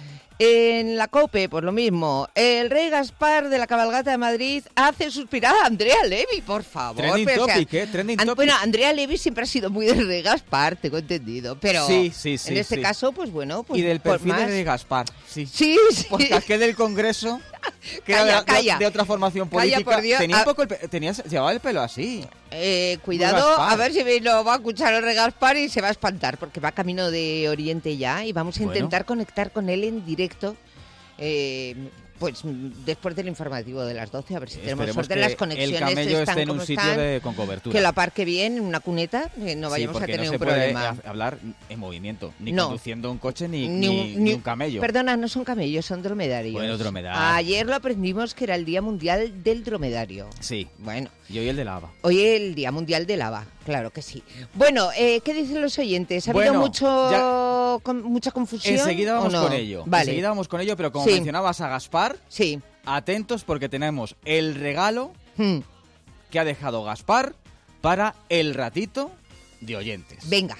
En la COPE, pues lo mismo. El Rey Gaspar de la cabalgata de Madrid hace suspirar a Andrea Levy, por favor. Trending Pero, o sea, topic, ¿eh? Trending an- topic. Bueno, Andrea Levy siempre ha sido muy de Rey Gaspar, tengo entendido. Pero Sí, sí, sí, en este sí. caso, pues bueno. Pues, Y del por perfil más. de Rey Gaspar, sí. Sí, sí. Porque aquel del Congreso, que Calla, era de, calla. de otra formación Calla, política, por Dios. tenía un Ah. poco el pe- tenías, llevaba el pelo así. Eh, cuidado, Gaspar. a ver si me lo va a escuchar el Rey Gaspar y se va a espantar, porque va camino de Oriente ya y vamos a Bueno. intentar conectar con él en directo. Eh, pues mm, después del informativo de las doce, a ver si tenemos Esperemos suerte. que Las conexiones el camello están esté en como un sitio están, de- con cobertura. que lo aparque bien en una cuneta, que no Sí, vayamos a porque tener no un se puede problema. ha- hablar en movimiento, ni No. conduciendo un coche ni, Ni ni- un- ni ni- un camello. Perdona, no son camellos, son dromedarios. Bueno, dromedario. Ayer lo aprendimos que era el Día Mundial del Dromedario. Sí. Bueno. Y hoy el de lava. Hoy el Día Mundial del Lava, claro que sí. Bueno, eh, ¿qué dicen los oyentes? ¿Ha habido Bueno, mucho, con- mucha confusión? Enseguida o vamos no? con ello. Vale. Enseguida vamos con ello, pero como Sí. mencionabas a Gaspar, sí. atentos porque tenemos el regalo Hmm. que ha dejado Gaspar para el ratito de oyentes. Venga.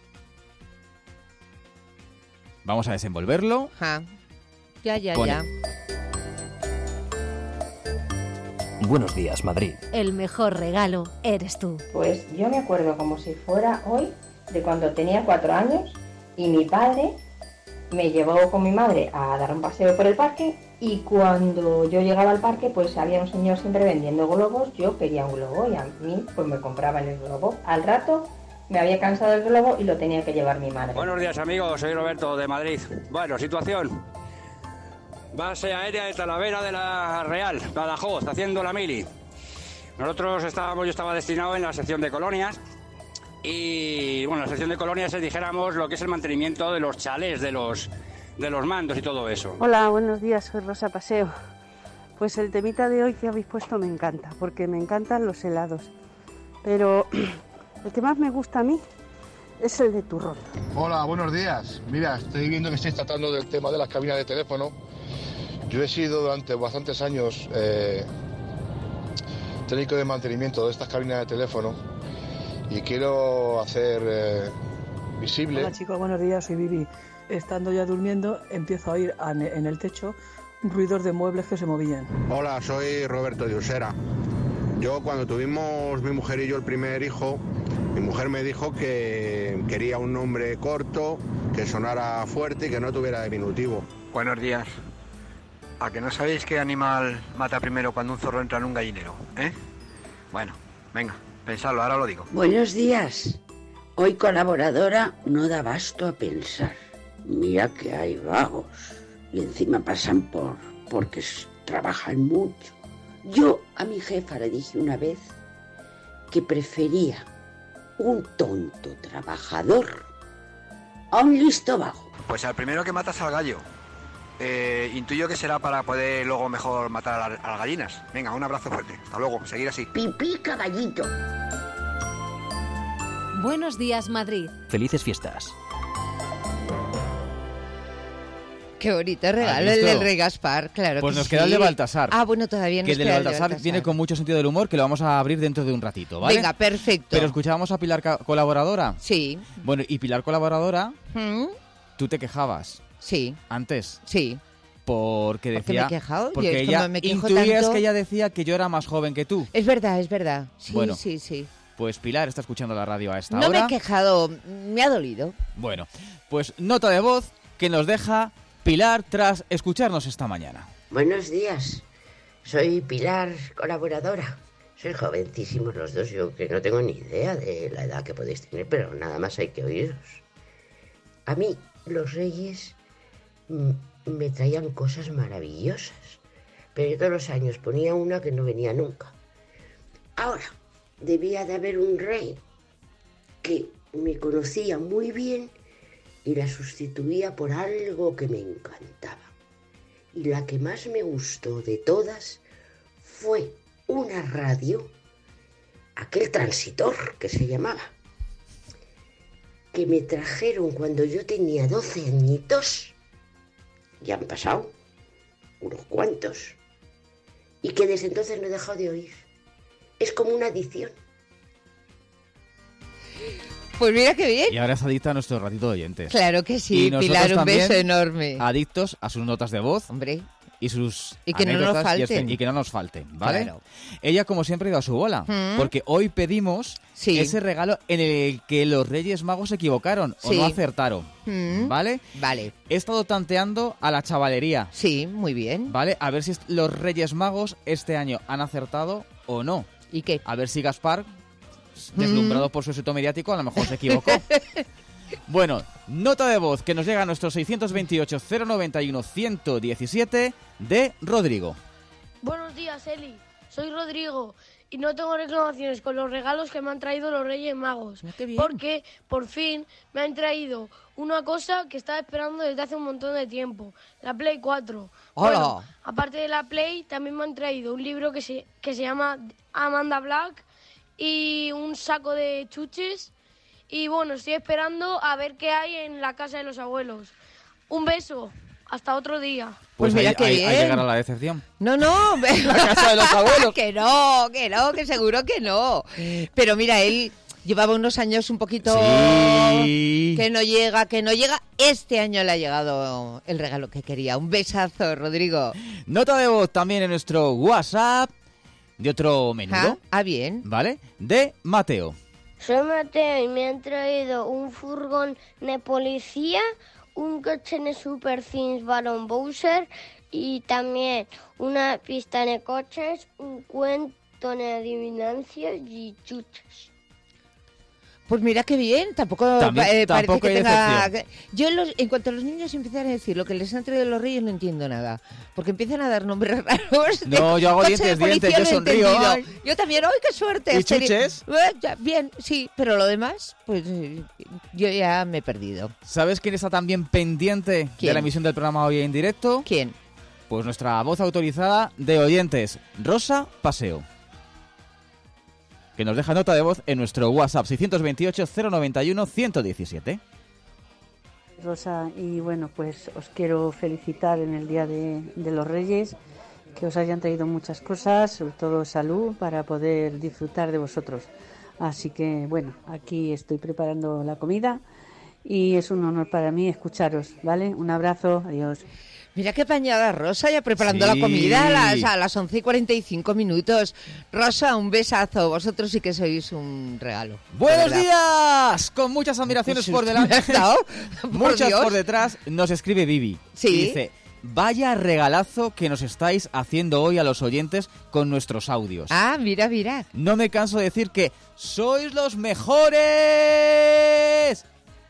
Vamos a desenvolverlo. Ja. Ya, ya, Con ya. Buenos días, Madrid. El mejor regalo eres tú. Pues yo me acuerdo como si fuera hoy de cuando tenía cuatro años y mi padre me llevó con mi madre a dar un paseo por el parque y cuando yo llegaba al parque pues había un señor siempre vendiendo globos, yo quería un globo y a mí pues me compraban el globo. Al rato me había cansado el globo y lo tenía que llevar mi madre. Buenos días amigos, soy Roberto de Madrid. Bueno, situación. Base aérea de Talavera de la Real, Badajoz, haciendo la mili. Nosotros estábamos, yo estaba destinado en la sección de colonias y bueno, la sección de colonias es, dijéramos, lo que es el mantenimiento de los chalés, de los, de los mandos y todo eso. Hola, buenos días, soy Rosa Paseo. Pues el temita de hoy que habéis puesto me encanta, porque me encantan los helados. Pero el que más me gusta a mí es el de turrón. Hola, buenos días. Mira, estoy viendo que estáis tratando del tema de las cabinas de teléfono. Yo he sido durante bastantes años eh, técnico de mantenimiento de estas cabinas de teléfono y quiero hacer eh, visible... Hola chicos, buenos días, soy Vivi. Estando ya durmiendo, empiezo a oír an- en el techo ruidos de muebles que se movían. Hola, soy Roberto de Usera. Yo cuando tuvimos mi mujer y yo el primer hijo, mi mujer me dijo que quería un nombre corto, que sonara fuerte y que no tuviera diminutivo. Buenos días. ¿A que no sabéis qué animal mata primero cuando un zorro entra en un gallinero? ¿Eh? Bueno, venga, pensadlo, ahora lo digo. Buenos días. Hoy colaboradora no da abasto a pensar. Mira que hay vagos y encima pasan por porque trabajan mucho. Yo a mi jefa le dije una vez que prefería un tonto trabajador a un listo vago. Pues al primero que matas al gallo. Eh, intuyo que será para poder luego mejor matar a, la, a las gallinas. Venga, un abrazo fuerte. Hasta luego, seguir así. Pipí caballito. Buenos días, Madrid. Felices fiestas. Qué bonito regalo el del Rey Gaspar, claro. Pues que nos sí. queda el de Baltasar. Ah, bueno, todavía nos Que el de queda Baltasar, el de Baltasar viene con mucho sentido del humor, que lo vamos a abrir dentro de un ratito, ¿vale? Venga, perfecto. Pero escuchábamos a Pilar ca- Colaboradora. Sí. Bueno, y Pilar Colaboradora, ¿Mm? tú te quejabas. Sí. Antes. Sí. Porque ¿Por qué decía... me he quejado? Porque Yo es ella como me quejo intuías tanto. que ella decía que yo era más joven que tú. Es verdad, es verdad. Sí, Bueno. sí, sí. Pues Pilar está escuchando la radio a esta No hora. me he quejado, me ha dolido. Bueno, pues nota de voz que nos deja Pilar tras escucharnos esta mañana. Buenos días, soy Pilar Colaboradora. Sois jovencísimos los dos, yo que no tengo ni idea de la edad que podéis tener, pero nada más hay que oíros. A mí los reyes mm, me traían cosas maravillosas, pero yo todos los años ponía una que no venía nunca. Ahora, debía de haber un rey que me conocía muy bien y la sustituía por algo que me encantaba. Y la que más me gustó de todas fue una radio, aquel transitor que se llamaba, que me trajeron cuando yo tenía doce añitos, ya han pasado unos cuantos, y que desde entonces no he dejado de oír. Es como una adicción. Pues mira qué bien. Y ahora es adicta a nuestro ratito de oyentes. Claro que sí, Y nosotros Pilar, un también beso enorme. Adictos a sus notas de voz. Hombre. Y sus Y que no nos anécdotas y, falten. este- y que no nos falten, ¿vale? Claro. Ella, como siempre, ha ido a su bola. Mm. Porque hoy pedimos ese regalo en el que los Reyes Magos se equivocaron o Sí. no acertaron, Mm. ¿vale? Vale. He estado tanteando a la chavalería. Sí, muy bien. ¿Vale? A ver si est- los Reyes Magos este año han acertado o no. ¿Y qué? A ver si Gaspar, deslumbrado por su éxito mediático, a lo mejor se equivocó. Bueno, nota de voz que nos llega a nuestro seiscientos veintiocho, cero noventa y uno, ciento diecisiete de Rodrigo. Buenos días, Eli. Soy Rodrigo y no tengo reclamaciones con los regalos que me han traído los Reyes Magos. Porque por fin me han traído una cosa que estaba esperando desde hace un montón de tiempo, la Play cuatro. ¡Hola! Bueno, aparte de la Play, también me han traído un libro que se, que se llama Amanda Black y un saco de chuches. Y bueno, estoy esperando a ver qué hay en la casa de los abuelos. Un beso. Hasta otro día. Pues mira ahí, qué ahí- bien. ahí llegará la decepción. No, no. La casa de los abuelos. Que no, que no, que seguro que no. Pero mira, él llevaba unos años un poquito Sí. que no llega, que no llega. Este año le ha llegado el regalo que quería. Un besazo, Rodrigo. Nota de voz también en nuestro WhatsApp de otro menudo. Ah, ah, bien. ¿Vale? De Mateo. Soy Mateo y me han traído un furgón de policía, un coche de Super Things Baron Bowser y también una pista de coches, un cuento de adivinanzas y chuches. Pues mira qué bien, tampoco, También- eh, parece tampoco que hay tenga... decepción. Yo en, los- en cuanto a los niños empiezan a decir lo que les han traído los reyes no entiendo nada, porque empiezan a dar nombres raros. de No, yo hago coche de dientes, dientes, policía, yo no he sonrío, entendido. ay. Yo también, ¡ay, qué suerte! ¿Y Has tenido- chuches? Eh, ya, bien, sí, pero lo demás, pues eh, yo ya me he perdido. ¿Sabes quién está también pendiente ¿Quién? de la emisión del programa hoy en directo? ¿Quién? Pues nuestra voz autorizada de oyentes, Rosa Paseo, que nos deja nota de voz en nuestro WhatsApp seiscientos veintiocho, cero noventa y uno, ciento diecisiete. Rosa, y bueno, pues os quiero felicitar en el Día de, de los Reyes, que os hayan traído muchas cosas, sobre todo salud, para poder disfrutar de vosotros. Así que bueno, aquí estoy preparando la comida y es un honor para mí escucharos, ¿vale? Un abrazo, adiós. Mira qué pañada Rosa, ya preparando Sí. la comida a las, a las once y cuarenta y cinco minutos. Rosa, un besazo, vosotros sí que sois un regalo. de ¡Buenos verdad. días! Con muchas admiraciones Pues por me delante, has dado, por muchas Dios. por detrás, nos escribe Vivi. Sí. Y dice, vaya regalazo que nos estáis haciendo hoy a los oyentes con nuestros audios. Ah, mira, mira. No me canso de decir que sois los mejores.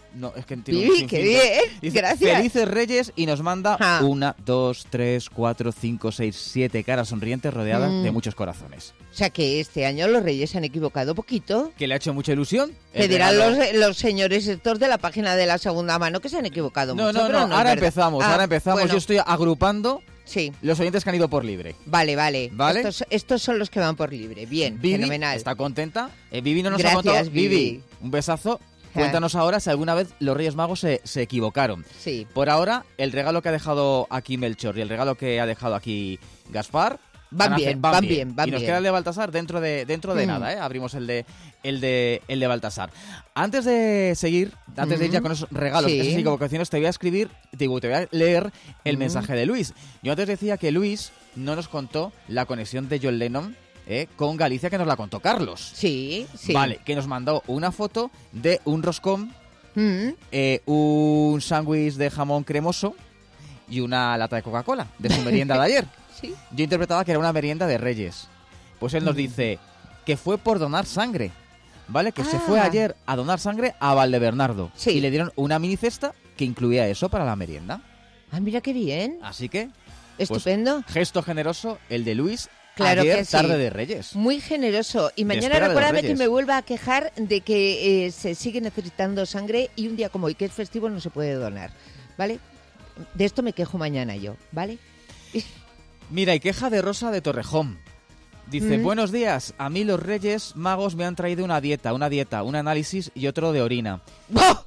No, es que Vivi, qué bien, dice, gracias. Felices Reyes y nos manda ah. una, dos, tres, cuatro, cinco, seis, siete caras sonrientes rodeadas mm. de muchos corazones. O sea que este año los Reyes se han equivocado poquito. Que le ha hecho mucha ilusión. Que dirán los, los señores estos de la página de la segunda mano que se han equivocado no, mucho. No, no, no, ahora empezamos, ah, ahora empezamos. Bueno. Yo estoy agrupando sí. los oyentes que han ido por libre. Vale, vale. ¿Vale? Estos, estos son los que van por libre. Bien, Vivi fenomenal. está contenta. Eh, Vivi no nos Gracias, ha contado. Vivi. Vivi, un besazo. Cuéntanos ahora si alguna vez los Reyes Magos se, se equivocaron. Sí. Por ahora, el regalo que ha dejado aquí Melchor y el regalo que ha dejado aquí Gaspar van bien, van, van bien, bien, van y nos bien. queda el de Baltasar dentro de dentro de mm. nada, ¿eh? Abrimos el de el de el de Baltasar. Antes de seguir, antes mm. de ir ya con esos regalos, sí. esas equivocaciones, te voy a escribir, digo, te voy a leer el mm. mensaje de Luis. Yo antes decía que Luis no nos contó la conexión de John Lennon Eh, con Galicia, que nos la contó Carlos. Sí, sí. Vale, que nos mandó una foto de un roscón, mm. eh, un sándwich de jamón cremoso y una lata de Coca-Cola, de su merienda de ayer. Sí. Yo interpretaba que era una merienda de Reyes. Pues él nos mm. dice que fue por donar sangre, ¿vale? Que ah. se fue ayer a donar sangre a Valdebernardo. Sí. Y le dieron una mini cesta que incluía eso para la merienda. Ah, mira qué bien. Así que... Estupendo. Pues, gesto generoso, el de Luis... Claro Ayer, que sí. tarde de Reyes. Muy generoso. Y mañana recuérdame que me vuelva a quejar de que eh, se sigue necesitando sangre y un día como hoy, que es festivo, no se puede donar. ¿Vale? De esto me quejo mañana yo, ¿vale? Mira, y queja de Rosa de Torrejón. Dice, mm. buenos días, a mí los Reyes Magos me han traído una dieta, una dieta, un análisis y otro de orina. ¡Oh!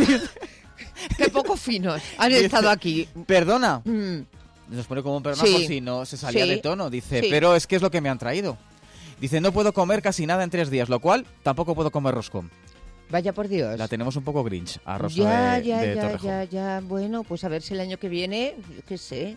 ¡Qué poco finos han Dice, estado aquí! Perdona. Mm. Nos pone como un perdón sí. por si no se salía sí. de tono. Dice, sí. pero es que es lo que me han traído. Dice, no puedo comer casi nada en tres días, lo cual tampoco puedo comer roscón. Vaya por Dios. La tenemos un poco grinch a Rosa ya, de, ya, de ya, Torrejón. Ya, ya, bueno, pues a ver si el año que viene, yo qué sé,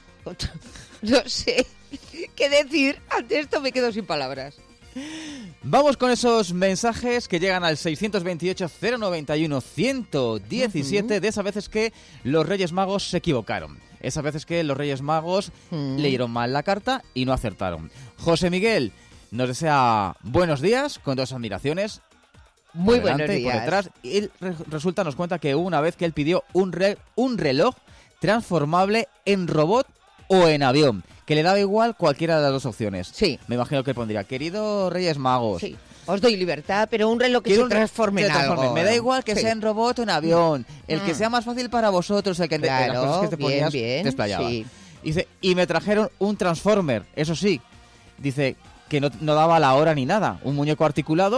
no sé qué decir. Ante esto me quedo sin palabras. Vamos con esos mensajes que llegan al seiscientos veintiocho, cero noventa y uno, ciento diecisiete uh-huh. de esas veces que los Reyes Magos se equivocaron. Esas veces que los Reyes Magos uh-huh. leyeron mal la carta y no acertaron. José Miguel nos desea buenos días con dos admiraciones. Muy por buenos días. Y por detrás. Y él re- resulta, nos cuenta que hubo una vez que él pidió un, re- un reloj transformable en robot o en avión, que le daba igual cualquiera de las dos opciones. Sí. Me imagino que pondría, querido Reyes Magos. Sí. Os doy libertad, pero un reloj que se transforme en algo. Me da igual que sí. sea en robot o en avión. El mm. que sea más fácil para vosotros, el que claro, las cosas que te ponías bien, bien, te explayaba. Sí. Dice, y me trajeron un Transformer, eso sí. Dice que no, no daba la hora ni nada. Un muñeco articulado.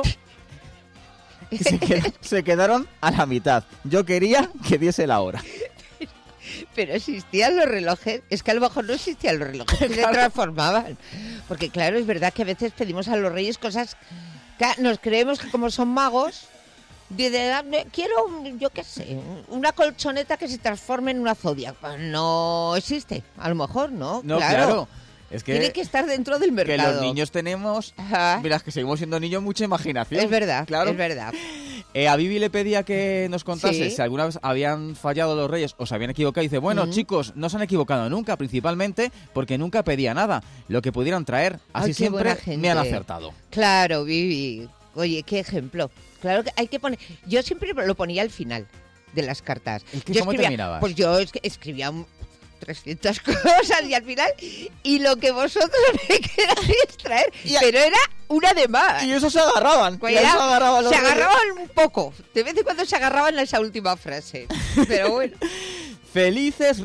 Y se, qued, se quedaron a la mitad. Yo quería que diese la hora. Pero existían los relojes, es que a lo mejor no existían los relojes que claro. se transformaban. Porque claro, es verdad que a veces pedimos a los reyes cosas que nos creemos que como son magos, de, quiero, yo qué sé, una colchoneta que se transforme en una Zodiac. Pues no existe, a lo mejor, ¿no? No, claro. claro. Es que, tiene que estar dentro del mercado. Que los niños tenemos, Ajá. Mirad, que seguimos siendo niños, mucha imaginación. Es verdad, claro. es verdad. Eh, a Vivi le pedía que nos contase sí. si alguna vez habían fallado los reyes o se habían equivocado. Y dice, bueno, mm. chicos, no se han equivocado nunca, principalmente porque nunca pedía nada. Lo que pudieran traer, así Ay, siempre me han acertado. Claro, Vivi. Oye, qué ejemplo. Claro que hay que poner... Yo siempre lo ponía al final de las cartas. ¿Es que yo cómo escribía, terminabas? Pues yo es- escribía un... trescientas cosas y al final, y lo que vosotros me queráis traer, Y a- pero era una de más. Y eso se agarraban. Pues y ahí era- se agarraban los se reyes. agarraban un poco, de vez en cuando se agarraban a esa última frase, pero bueno. ¡Felices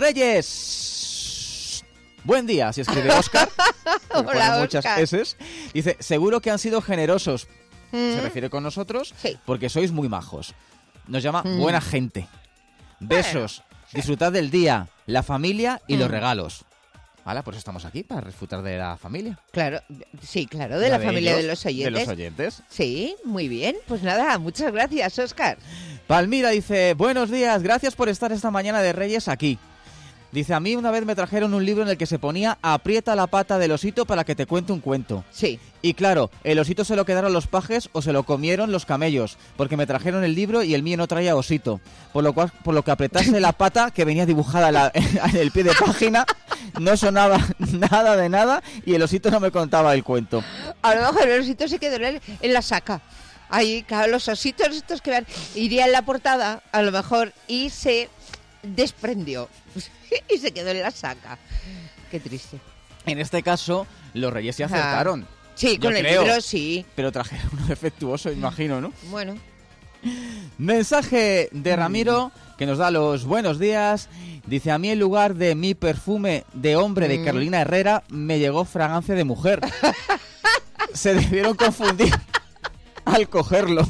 Reyes! Buen día, si escribe Óscar. que pone Hola, muchas Óscar. eses. Dice, seguro que han sido generosos. Mm. Se refiere con nosotros Sí. porque sois muy majos. Nos llama Mm. buena gente. Besos. Disfrutad del día, la familia y Mm. los regalos. Vale, pues estamos aquí para disfrutar de la familia. Claro, sí, claro, de Ya la familia ellos, de los oyentes. De los oyentes. Sí, muy bien. Pues nada, muchas gracias, Óscar. Palmira dice, buenos días, gracias por estar esta mañana de Reyes aquí. Dice, a mí una vez me trajeron un libro en el que se ponía aprieta la pata del osito para que te cuente un cuento. Sí. Y claro, el osito se lo quedaron los pajes o se lo comieron los camellos, porque me trajeron el libro y el mío no traía osito. Por lo cual, por lo que apretase la pata que venía dibujada en, la- en el pie de página, no sonaba nada de nada y el osito no me contaba el cuento. A lo mejor el osito se quedó en, en la saca. Ahí, claro, los ositos estos que van, iría en la portada, a lo mejor, y se desprendió. Y se quedó en la saca. Qué triste. En este caso, los Reyes se acertaron. Ah, sí, con Yo el creo, libro sí. Pero trajeron uno defectuoso, imagino, ¿no? Bueno. Mensaje de Ramiro, que nos da los buenos días. Dice, a mí en lugar de mi perfume de hombre de Mm. Carolina Herrera, me llegó fragancia de mujer. Se debieron confundir al cogerlo.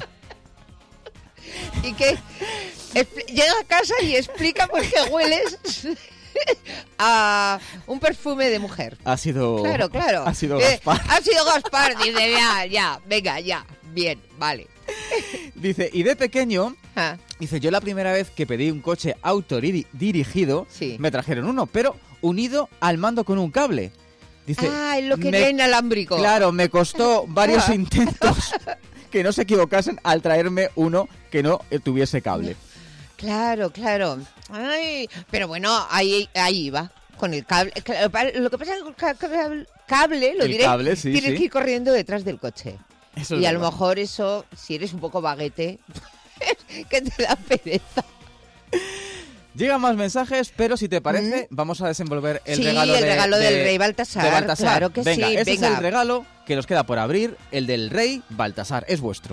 Y que expl- llega a casa y explica por qué hueles a un perfume de mujer. Ha sido... Claro, claro. Ha sido Eh, Gaspar. ha sido Gaspar, dice, ya, ya, venga, ya, bien, vale. Dice, y de pequeño, Ah. dice, yo la primera vez que pedí un coche autodirigido, me trajeron uno, pero unido al mando con un cable. Dice, Ah, es lo que me- era inalámbrico. Claro, me costó varios Ah. intentos que no se equivocasen al traerme uno que no eh, tuviese cable. Claro, claro. Ay, pero bueno, ahí, ahí iba, con el cable. Claro, pa- lo que pasa es que con el cable, cable, lo El diré, cable, sí, tienes sí. que ir corriendo detrás del coche. Eso es y a lo verdad. mejor eso, si eres un poco baguete, que te da pereza. Llegan más mensajes, pero si te parece, vamos a desenvolver el Sí, regalo, el de- regalo del de- rey Baltasar, de Baltasar. claro que venga, sí, ese venga. es el regalo que nos queda por abrir, el del rey Baltasar. Es vuestro.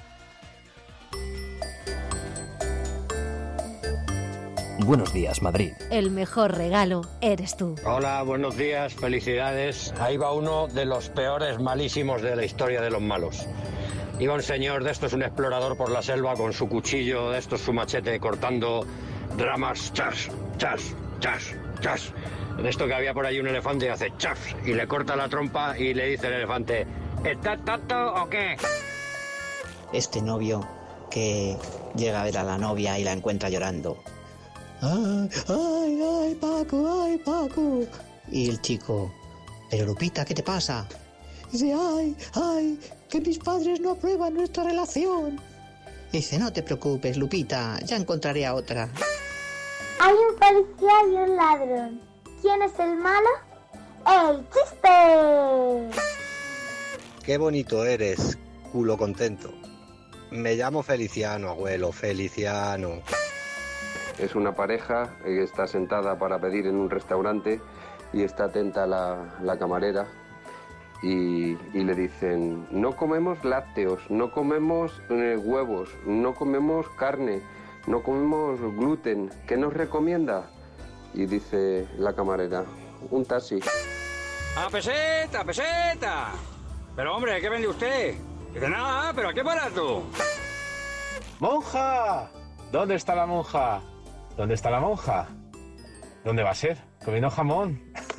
Buenos días, Madrid. El mejor regalo eres tú. Hola, buenos días, felicidades. Ahí va uno de los peores malísimos de la historia de los malos. Iba un señor de estos, un explorador por la selva con su cuchillo, de estos su machete, cortando ramas, chas, chas, chas, chas. De esto que había por ahí un elefante y hace chas, y le corta la trompa y le dice el elefante, ¿estás tonto o qué? Este novio que llega a ver a la novia y la encuentra llorando. Ay, ay, ay, Paco, ay, Paco. Y el chico, pero Lupita, ¿qué te pasa? Dice, ay, ay, que mis padres no aprueban nuestra relación. Dice, no te preocupes, Lupita, ya encontraré a otra. Hay un policía y un ladrón. ¿Quién es el malo? ¡El chiste! Qué bonito eres, culo contento. Me llamo Feliciano, abuelo, Feliciano. Es una pareja que está sentada para pedir en un restaurante y está atenta la, la camarera y, y le dicen, no comemos lácteos, no comemos eh, huevos, no comemos carne, no comemos gluten, ¿qué nos recomienda? Y dice la camarera, un taxi. ¡A peseta, a peseta! Pero hombre, ¿qué vende usted? Dice, nada, pero ¿a qué barato? ¡Monja! ¿Dónde está la monja? ¿Dónde está la monja? ¿Dónde va a ser? ¿Comiendo jamón?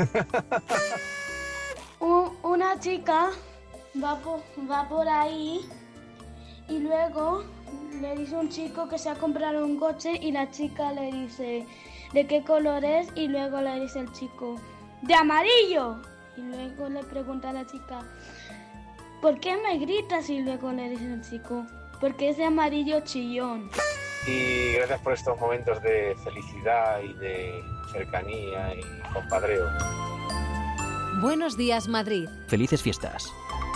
Un- una chica va por, va por ahí y luego le dice un chico que se ha comprado un coche y la chica le dice ¿de qué color es? Y luego le dice el chico ¡de amarillo! Y luego le pregunta a la chica ¿por qué me gritas? Y luego le dice el chico porque es de amarillo chillón. Y gracias por estos momentos de felicidad y de cercanía y compadreo. Buenos días, Madrid. Felices fiestas.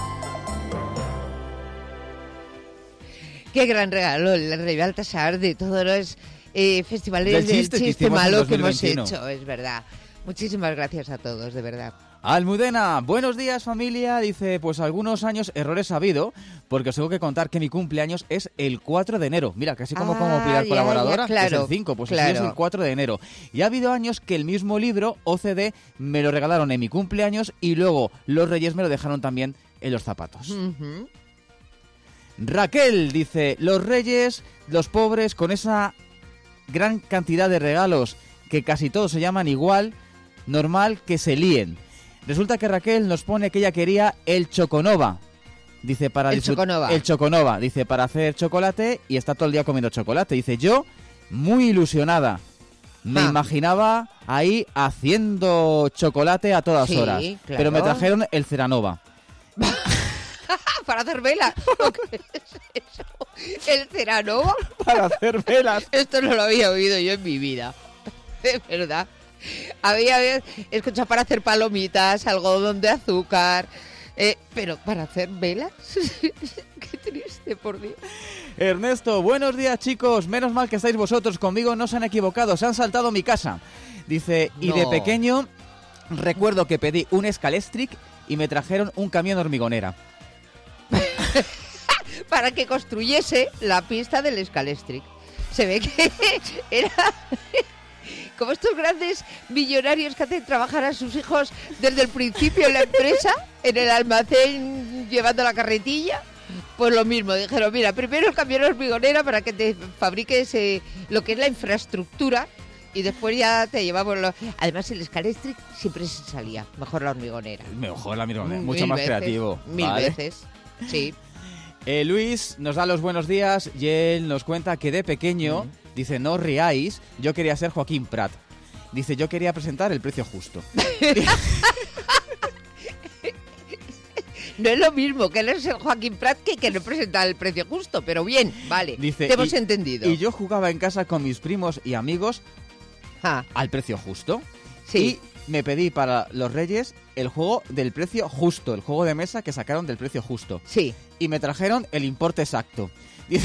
Qué gran regalo el rey Baltasar de todos los eh, festivales Del del chiste chiste, que hicimos en malo que hemos dos mil veintiuno. hecho, es verdad. Muchísimas gracias a todos, de verdad. Almudena, buenos días familia, dice, pues algunos años errores ha habido, porque os tengo que contar que mi cumpleaños es el cuatro de enero. Mira, casi como, como Ah, Pilar ya, colaboradora, ya, claro, es el cinco, pues así claro. es el cuatro de enero. Y ha habido años que el mismo libro o C D me lo regalaron en mi cumpleaños y luego los Reyes me lo dejaron también en los zapatos. Ujú. Raquel dice, los Reyes, los pobres, con esa gran cantidad de regalos que casi todos se llaman igual, normal que se líen. Resulta que Raquel nos pone que ella quería el Choconova. Dice para El disfrut- Choconova. El Choconova, dice para hacer chocolate y está todo el día comiendo chocolate. Dice yo, muy ilusionada. Me Ah. imaginaba ahí haciendo chocolate a todas Sí, horas. claro. Pero me trajeron el Ceranova. Para hacer velas. ¿Qué es eso? ¿El Ceranova? Para hacer velas. Esto no lo había oído yo en mi vida. De verdad. Había, había escuchado para hacer palomitas, algodón de azúcar, Eh, pero para hacer velas, qué triste, por Dios. Ernesto, buenos días, chicos. Menos mal que estáis vosotros conmigo, no se han equivocado, se han saltado mi casa. Dice, y No. de pequeño recuerdo que pedí un Scalestric y me trajeron un camión hormigonera. Para que construyese la pista del Scalestric. Se ve que era como estos grandes millonarios que hacen trabajar a sus hijos desde el principio en la empresa, en el almacén, llevando la carretilla. Pues lo mismo, dijeron, mira, primero el camión hormigonera para que te fabriques eh, lo que es la infraestructura y después ya te llevamos lo... Además el Scalestric siempre se salía, mejor la hormigonera. Mejor la hormigonera, Mil mucho más veces, creativo. Mil ¿vale? veces, sí. Eh, Luis nos da los buenos días y él nos cuenta que de pequeño, mm. dice, no os riáis, yo quería ser Joaquín Prat. Dice, yo quería presentar El precio justo. No es lo mismo que él es el Joaquín Prat que que representa El precio justo, pero bien, vale, Dice, te hemos y, entendido. Y yo jugaba en casa con mis primos y amigos ah. al precio justo. Sí. Y me pedí para los Reyes el juego del precio justo, el juego de mesa que sacaron del precio justo. Sí. Y me trajeron el importe exacto. Dice...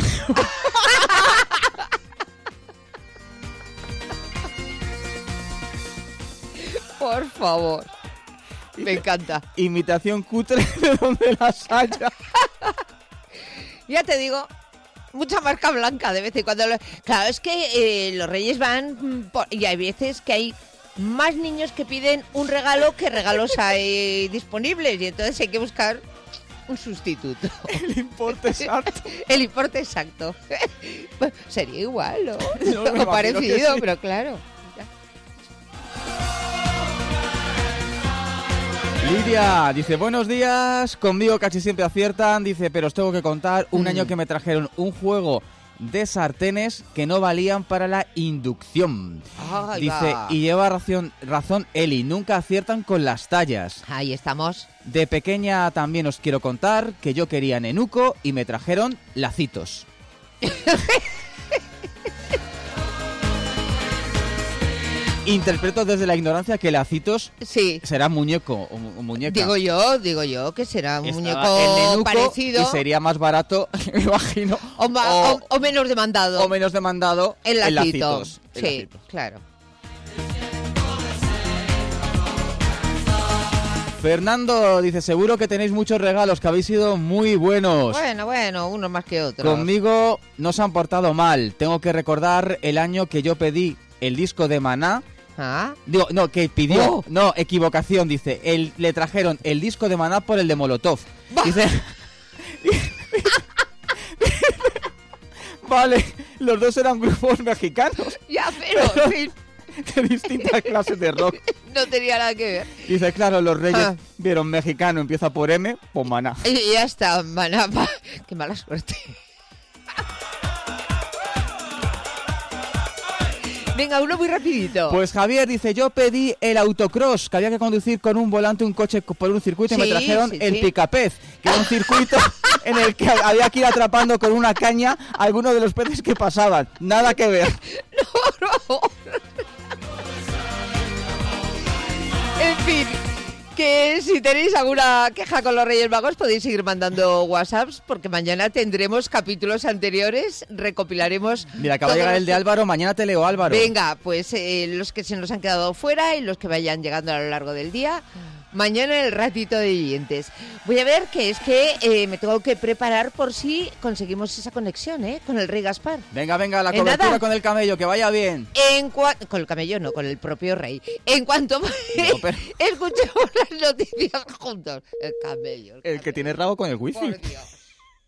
Por favor. Me encanta. Imitación cutre de donde las haya. Ya te digo, mucha marca blanca de vez en cuando. Lo... Claro, es que eh, los Reyes van por... y hay veces que hay más niños que piden un regalo que regalos hay disponibles y entonces hay que buscar un sustituto. El importe exacto. El importe exacto. Pues sería igual, ¿no? No, me o parecido, sí. pero claro. Lidia dice, buenos días, conmigo casi siempre aciertan, dice, pero os tengo que contar un mm. año que me trajeron un juego de sartenes que no valían para la inducción. Ay, dice, va. y lleva razón, razón Eli, nunca aciertan con las tallas. Ahí estamos. De pequeña también os quiero contar que yo quería nenuco y me trajeron lacitos. Interpreto desde la ignorancia que lacitos sí. será muñeco o, o muñeca. Digo yo, digo yo, que será un Estaba muñeco parecido. Y sería más barato, me imagino. O, ma- o, o, o menos demandado. O menos demandado el lacito. El lacitos. Sí, el lacitos. Claro. Fernando dice, seguro que tenéis muchos regalos, que habéis sido muy buenos. Bueno, bueno, unos más que otros. Conmigo no se han portado mal. Tengo que recordar el año que yo pedí el disco de Maná. ¿Ah? Digo, no, que pidió. Oh. No, equivocación, dice. El, le trajeron el disco de Maná por el de Molotov. Dice... Vale, los dos eran grupos mexicanos. Ya, pero, pero en fin. De distintas clases de rock. No tenía nada que ver. Dice, claro, los Reyes ah. vieron mexicano, empieza por M, pues Maná. Y ya está, Maná. Qué mala suerte. Venga, uno muy rapidito. Pues Javier dice, yo pedí el autocross, que había que conducir con un volante un coche por un circuito, sí, y me trajeron sí, el sí. picapez, que era un circuito en el que había que ir atrapando con una caña a algunos de los peces que pasaban. Nada que ver. No, no. En fin, que si tenéis alguna queja con los Reyes Magos podéis seguir mandando WhatsApps porque mañana tendremos capítulos anteriores, recopilaremos... Mira, acaba de llegar el de Álvaro, mañana te leo, Álvaro. Venga, pues eh, los que se nos han quedado fuera y los que vayan llegando a lo largo del día, mañana el ratito de oyentes. Voy a ver que es que eh, me tengo que preparar por si conseguimos esa conexión, ¿eh? Con el Rey Gaspar. Venga, venga, la ¿En cobertura nada? con el camello, que vaya bien. En cua- con el camello no, con el propio rey. En cuanto No, pero- escuchemos las noticias juntos. El camello. El, El que tiene rabo con el wifi. Por Dios.